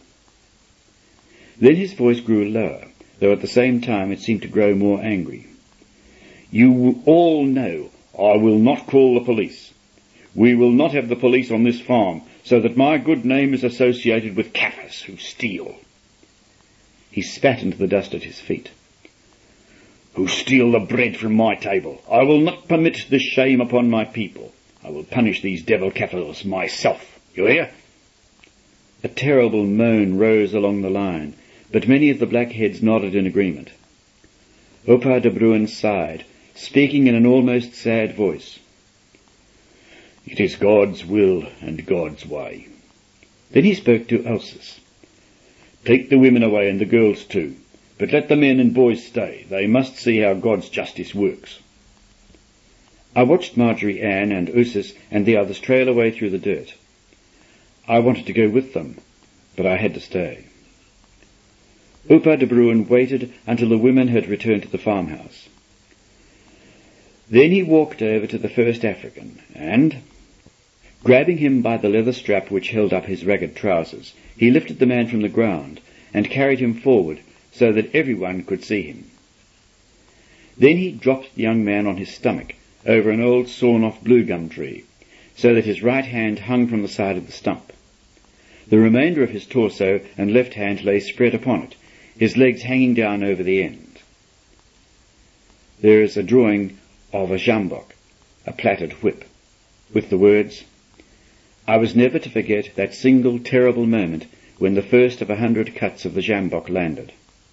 Then his voice grew lower, though at the same time it seemed to grow more angry. "You all know I will not call the police. We will not have the police on this farm, so that my good name is associated with Kaffirs who steal." He spat into the dust at his feet. "Who steal the bread from my table. I will not permit this shame upon my people. I will punish these devil Kaffirs myself. You hear?" A terrible moan rose along the line, but many of the black heads nodded in agreement. Upa de Bruin sighed, speaking in an almost sad voice. "It is God's will and God's way." Then he spoke to Elsis. "Take the women away and the girls too, but let the men and boys stay. They must see how God's justice works." I watched Marjorie Ann and Usis and the others trail away through the dirt. I wanted to go with them, but I had to stay. Upa de Bruin waited until the women had returned to the farmhouse. Then he walked over to the first African and, grabbing him by the leather strap which held up his ragged trousers, he lifted the man from the ground and carried him forward so that everyone could see him. Then he dropped the young man on his stomach over an old sawn-off blue gum tree, so that his right hand hung from the side of the stump. The remainder of his torso and left hand lay spread upon it, his legs hanging down over the end. There is a drawing of a sjambok, a plaited whip, with the words, "I was never to forget that single terrible moment when the first of a hundred cuts of the sjambok landed."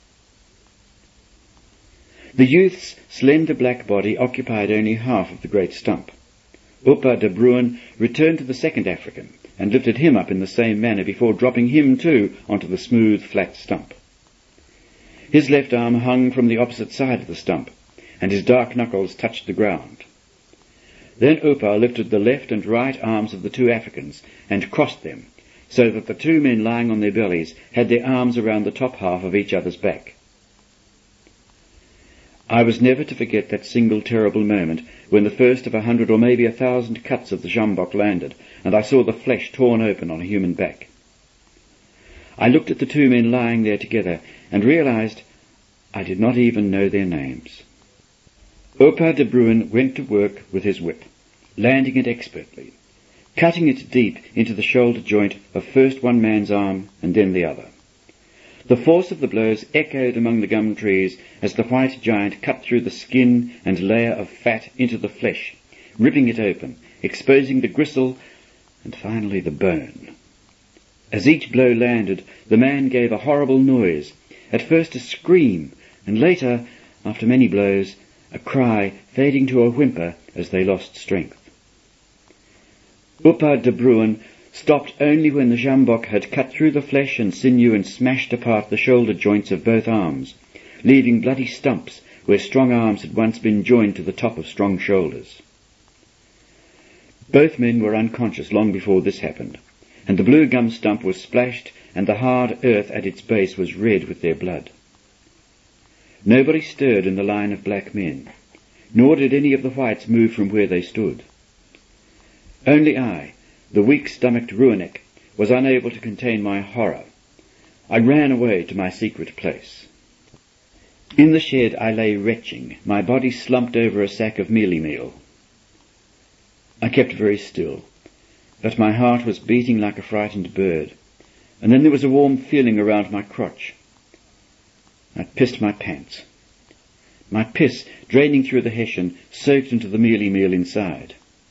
The youth's slender black body occupied only half of the great stump. Upa de Bruin returned to the second African and lifted him up in the same manner before dropping him too onto the smooth, flat stump. His left arm hung from the opposite side of the stump, and his dark knuckles touched the ground. Then Upa lifted the left and right arms of the two Africans and crossed them, so that the two men lying on their bellies had their arms around the top half of each other's back. I was never to forget that single terrible moment when the first of a hundred or maybe a thousand cuts of the sjambok landed, and I saw the flesh torn open on a human back. I looked at the two men lying there together and realized I did not even know their names. Upa de Bruin went to work with his whip, landing it expertly, cutting it deep into the shoulder joint of first one man's arm and then the other. The force of the blows echoed among the gum trees as the white giant cut through the skin and layer of fat into the flesh, ripping it open, exposing the gristle and finally the bone. As each blow landed, the man gave a horrible noise, at first a scream, and later, after many blows, a cry fading to a whimper as they lost strength. Upa de Bruin stopped only when the sjambok had cut through the flesh and sinew and smashed apart the shoulder joints of both arms, leaving bloody stumps where strong arms had once been joined to the top of strong shoulders. Both men were unconscious long before this happened, and the blue gum stump was splashed and the hard earth at its base was red with their blood. Nobody stirred in the line of black men, nor did any of the whites move from where they stood. Only I, the weak-stomached Rooinek, was unable to contain my horror. I ran away to my secret place. In the shed I lay retching, my body slumped over a sack of mealie meal. I kept very still, but my heart was beating like a frightened bird, and then there was a warm feeling around my crotch. I pissed my pants. My piss, draining through the hessian, soaked into the mealie meal inside.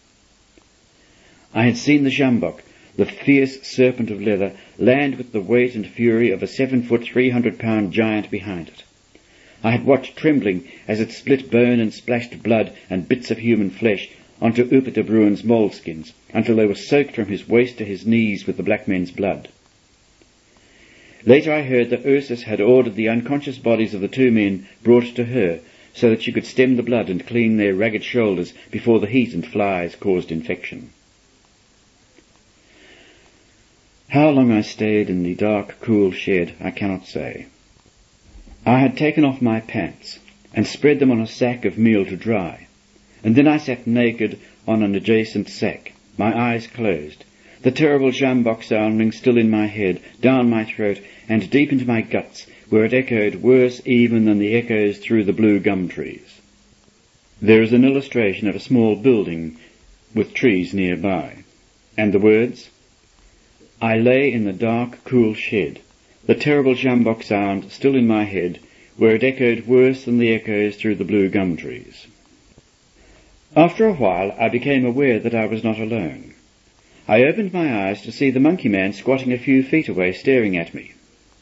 I had seen the sjambok, the fierce serpent of leather, land with the weight and fury of a seven-foot, three-hundred-pound giant behind it. I had watched trembling as it split bone and splashed blood and bits of human flesh onto Upa de Bruin's moleskins until they were soaked from his waist to his knees with the black men's blood. Later I heard that Ursus had ordered the unconscious bodies of the two men brought to her so that she could stem the blood and clean their ragged shoulders before the heat and flies caused infection. How long I stayed in the dark, cool shed, I cannot say. I had taken off my pants and spread them on a sack of meal to dry, and then I sat naked on an adjacent sack, my eyes closed, the terrible sjambok sounding still in my head, down my throat, and deep into my guts, where it echoed worse even than the echoes through the blue gum trees. There is an illustration of a small building with trees nearby, and the words, I lay in the dark, cool shed, the terrible sjambok sound still in my head, where it echoed worse than the echoes through the blue gum trees. After a while I became aware that I was not alone. I opened my eyes to see the monkey man squatting a few feet away, staring at me.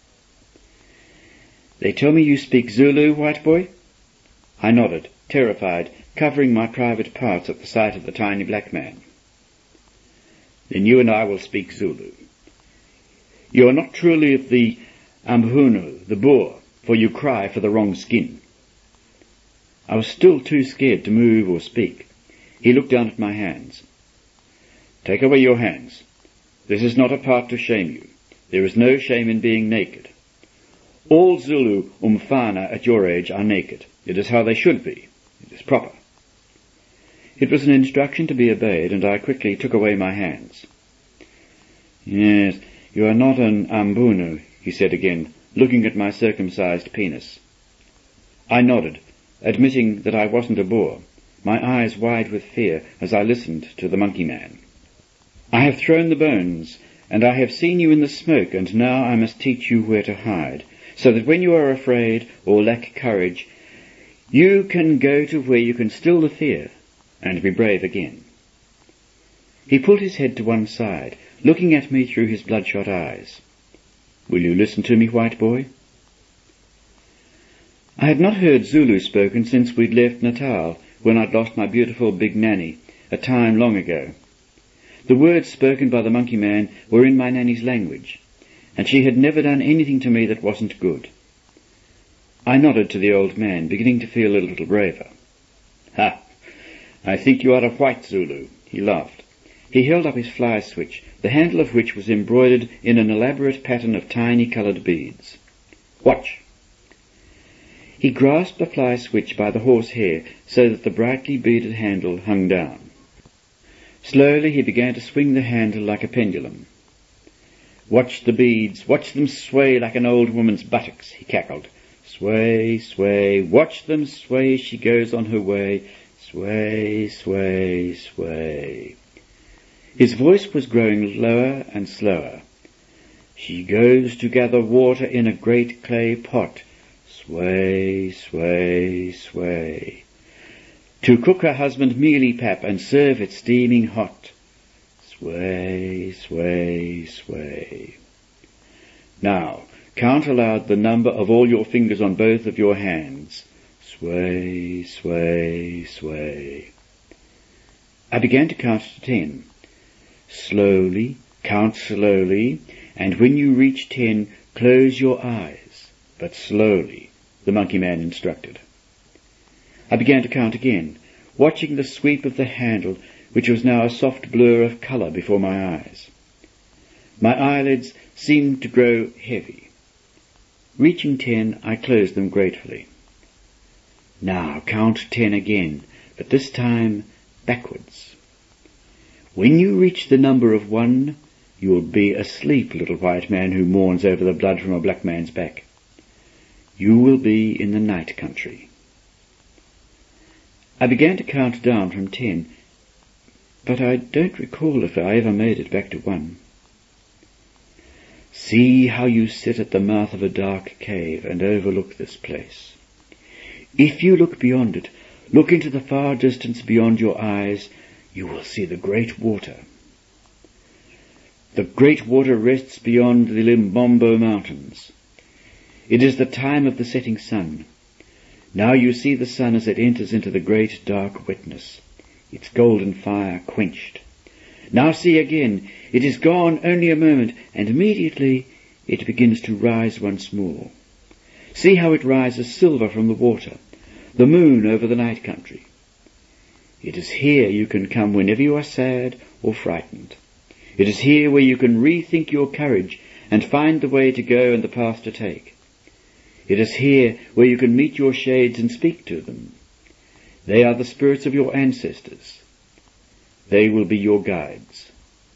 They tell me you speak Zulu, white boy? I nodded, terrified, covering my private parts at the sight of the tiny black man. Then you and I will speak Zulu. You are not truly of the Ambunu, the Boer, for you cry for the wrong skin. I was still too scared to move or speak. He looked down at my hands. Take away your hands. This is not a part to shame you. There is no shame in being naked. All Zulu umfana at your age are naked. It is how they should be. It is proper. It was an instruction to be obeyed, and I quickly took away my hands. Yes, you are not an Ambunu, he said again, looking at my circumcised penis. I nodded, admitting that I wasn't a Boer, my eyes wide with fear as I listened to the monkey man. I have thrown the bones, and I have seen you in the smoke, and now I must teach you where to hide, so that when you are afraid or lack courage, you can go to where you can still the fear and be brave again. He pulled his head to one side, looking at me through his bloodshot eyes. Will you listen to me, white boy? I had not heard Zulu spoken since we'd left Natal, when I'd lost my beautiful big nanny, a time long ago. The words spoken by the monkey man were in my nanny's language, and she had never done anything to me that wasn't good. I nodded to the old man, beginning to feel a little braver. Ha! I think you are a white Zulu, he laughed. He held up his fly switch, the handle of which was embroidered in an elaborate pattern of tiny coloured beads. Watch! He grasped the fly switch by the horsehair so that the brightly beaded handle hung down. Slowly he began to swing the handle like a pendulum. Watch the beads, watch them sway like an old woman's buttocks, he cackled. Sway, sway, watch them sway, she goes on her way. Sway, sway, sway. His voice was growing lower and slower. She goes to gather water in a great clay pot. Sway, sway, sway. To cook her husband mealy pap and serve it steaming hot. Sway, sway, sway. Now, count aloud the number of all your fingers on both of your hands. Sway, sway, sway. I began to count to ten. Slowly, count slowly, and when you reach ten, close your eyes, but slowly, the monkey man instructed. I began to count again, watching the sweep of the handle, which was now a soft blur of colour before my eyes. My eyelids seemed to grow heavy. Reaching ten, I closed them gratefully. Now count ten again, but this time backwards. When you reach the number of one, you will be asleep, little white man who mourns over the blood from a black man's back. You will be in the night country. I began to count down from ten, but I don't recall if I ever made it back to one. See how you sit at the mouth of a dark cave and overlook this place. If you look beyond it, look into the far distance beyond your eyes, you will see the great water. The great water rests beyond the Limbombo Mountains. It is the time of the setting sun. Now you see the sun as it enters into the great dark wetness, its golden fire quenched. Now see again, it is gone only a moment, and immediately it begins to rise once more. See how it rises silver from the water, the moon over the night country. It is here you can come whenever you are sad or frightened. It is here where you can rethink your courage and find the way to go and the path to take. It is here where you can meet your shades and speak to them. They are the spirits of your ancestors. They will be your guides.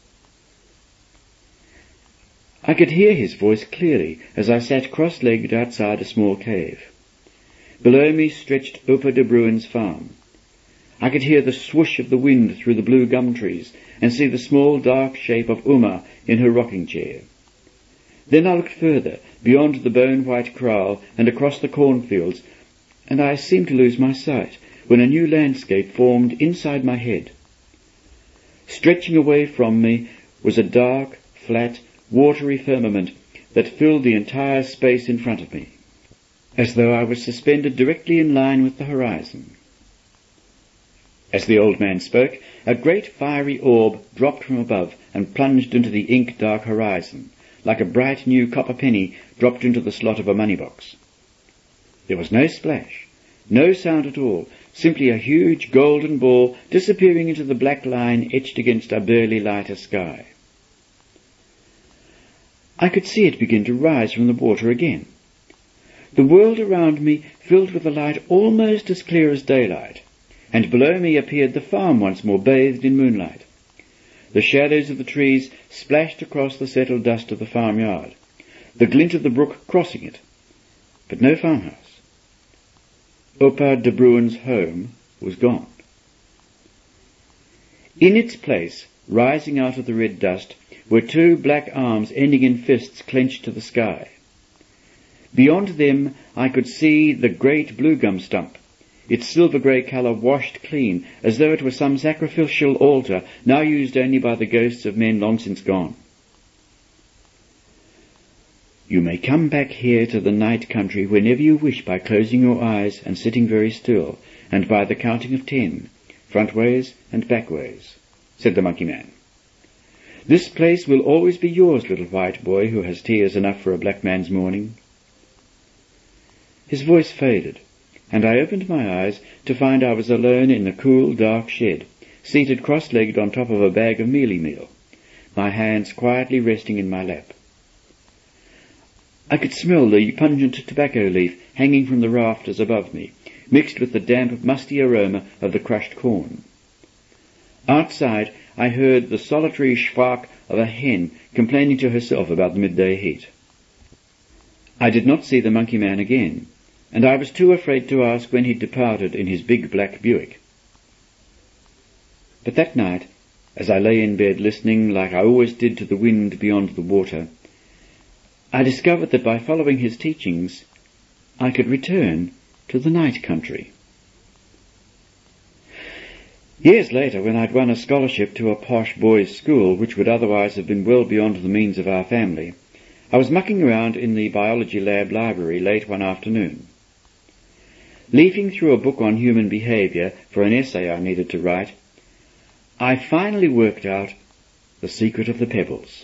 I could hear his voice clearly as I sat cross-legged outside a small cave. Below me stretched Oupa de Bruin's farm. I could hear the swoosh of the wind through the blue gum trees and see the small dark shape of Uma in her rocking chair. Then I looked further, beyond the bone-white kraal and across the cornfields, and I seemed to lose my sight when a new landscape formed inside my head. Stretching away from me was a dark, flat, watery firmament that filled the entire space in front of me, as though I was suspended directly in line with the horizon. As the old man spoke, a great fiery orb dropped from above and plunged into the ink-dark horizon, like a bright new copper penny dropped into the slot of a money box. There was no splash, no sound at all, simply a huge golden ball disappearing into the black line etched against a barely lighter sky. I could see it begin to rise from the water again. The world around me filled with a light almost as clear as daylight, and below me appeared the farm once more bathed in moonlight. The shadows of the trees splashed across the settled dust of the farmyard, the glint of the brook crossing it, but no farmhouse. Oupa de Bruin's home was gone. In its place, rising out of the red dust, were two black arms ending in fists clenched to the sky. Beyond them I could see the great blue gum stump, its silver-grey colour washed clean, as though it were some sacrificial altar now used only by the ghosts of men long since gone. You may come back here to the night country whenever you wish by closing your eyes and sitting very still, and by the counting of ten, front ways and back ways, said the monkey man. This place will always be yours, little white boy who has tears enough for a black man's mourning. His voice faded, and I opened my eyes to find I was alone in the cool, dark shed, seated cross-legged on top of a bag of mealie meal, my hands quietly resting in my lap. I could smell the pungent tobacco leaf hanging from the rafters above me, mixed with the damp, musty aroma of the crushed corn. Outside, I heard the solitary schwark of a hen complaining to herself about the midday heat. I did not see the monkey man again, and I was too afraid to ask when he'd departed in his big black Buick. But that night, as I lay in bed listening like I always did to the wind beyond the water, I discovered that by following his teachings, I could return to the night country. Years later, when I'd won a scholarship to a posh boys' school, which would otherwise have been well beyond the means of our family, I was mucking around in the biology lab library late one afternoon. Leafing through a book on human behaviour for an essay I needed to write, I finally worked out the secret of the pebbles.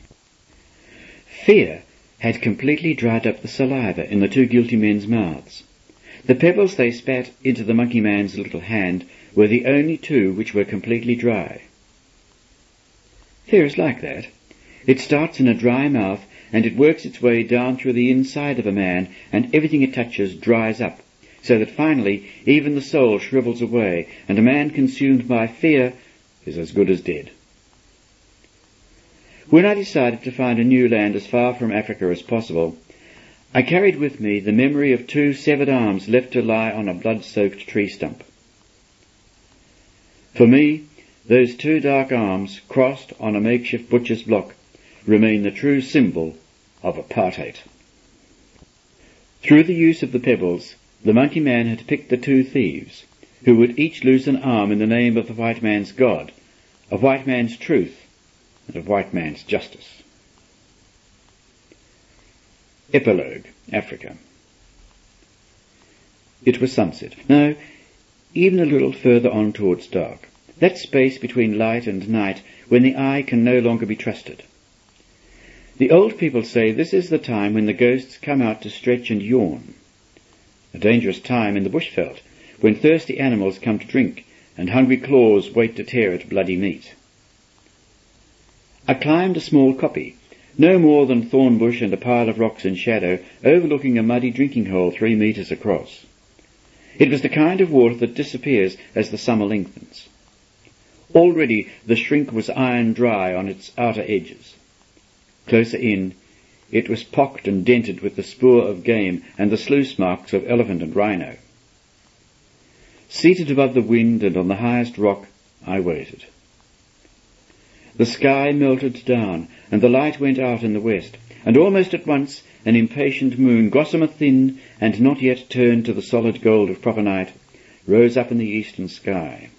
Fear had completely dried up the saliva in the two guilty men's mouths. The pebbles they spat into the monkey man's little hand were the only two which were completely dry. Fear is like that. It starts in a dry mouth, and it works its way down through the inside of a man, and everything it touches dries up, so that finally even the soul shrivels away, and a man consumed by fear is as good as dead. When I decided to find a new land as far from Africa as possible, I carried with me the memory of two severed arms left to lie on a blood-soaked tree stump. For me, those two dark arms, crossed on a makeshift butcher's block, remain the true symbol of apartheid. Through the use of the pebbles, the monkey man had picked the two thieves, who would each lose an arm in the name of the white man's God, of white man's truth, and of white man's justice. Epilogue, Africa. It was sunset. No, even a little further on towards dark. That space between light and night when the eye can no longer be trusted. The old people say this is the time when the ghosts come out to stretch and yawn. a dangerous time in the bushveld, when thirsty animals come to drink and hungry claws wait to tear at bloody meat. I climbed a small kopje, no more than thorn bush and a pile of rocks in shadow, overlooking a muddy drinking hole three metres across. It was the kind of water that disappears as the summer lengthens. Already the shrink was iron dry on its outer edges. Closer in, it was pocked and dented with the spoor of game and the sluice marks of elephant and rhino. Seated above the wind and on the highest rock, I waited. The sky melted down, and the light went out in the west, and almost at once an impatient moon, gossamer thin and not yet turned to the solid gold of proper night, rose up in the eastern sky.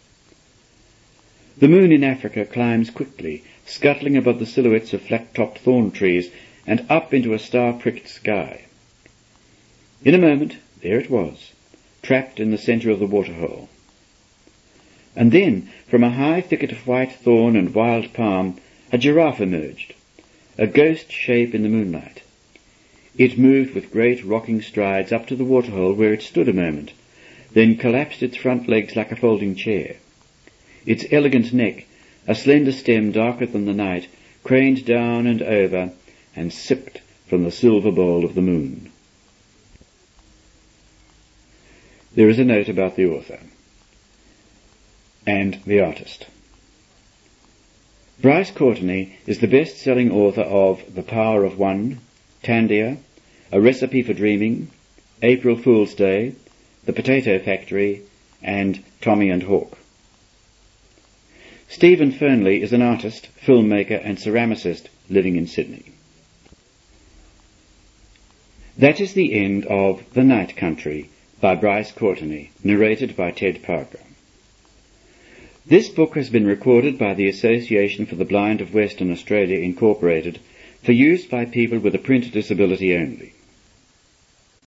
The moon in Africa climbs quickly, scuttling above the silhouettes of flat-topped thorn trees and up into a star-pricked sky. In a moment, there it was, trapped in the centre of the waterhole. And then, from a high thicket of white thorn and wild palm, a giraffe emerged, a ghost shape in the moonlight. It moved with great rocking strides up to the waterhole where it stood a moment, then collapsed its front legs like a folding chair. Its elegant neck, a slender stem darker than the night, craned down and over and sipped from the silver bowl of the moon. There is a note about the author and the artist. Bryce Courtenay is the best-selling author of The Power of One, Tandia, A Recipe for Dreaming, April Fool's Day, The Potato Factory, and Tommy and Hawk. Stephen Fernley is an artist, filmmaker and ceramicist living in Sydney. That is the end of The Night Country by Bryce Courtenay, narrated by Ted Parker. This book has been recorded by the Association for the Blind of Western Australia, Incorporated, for use by people with a print disability only.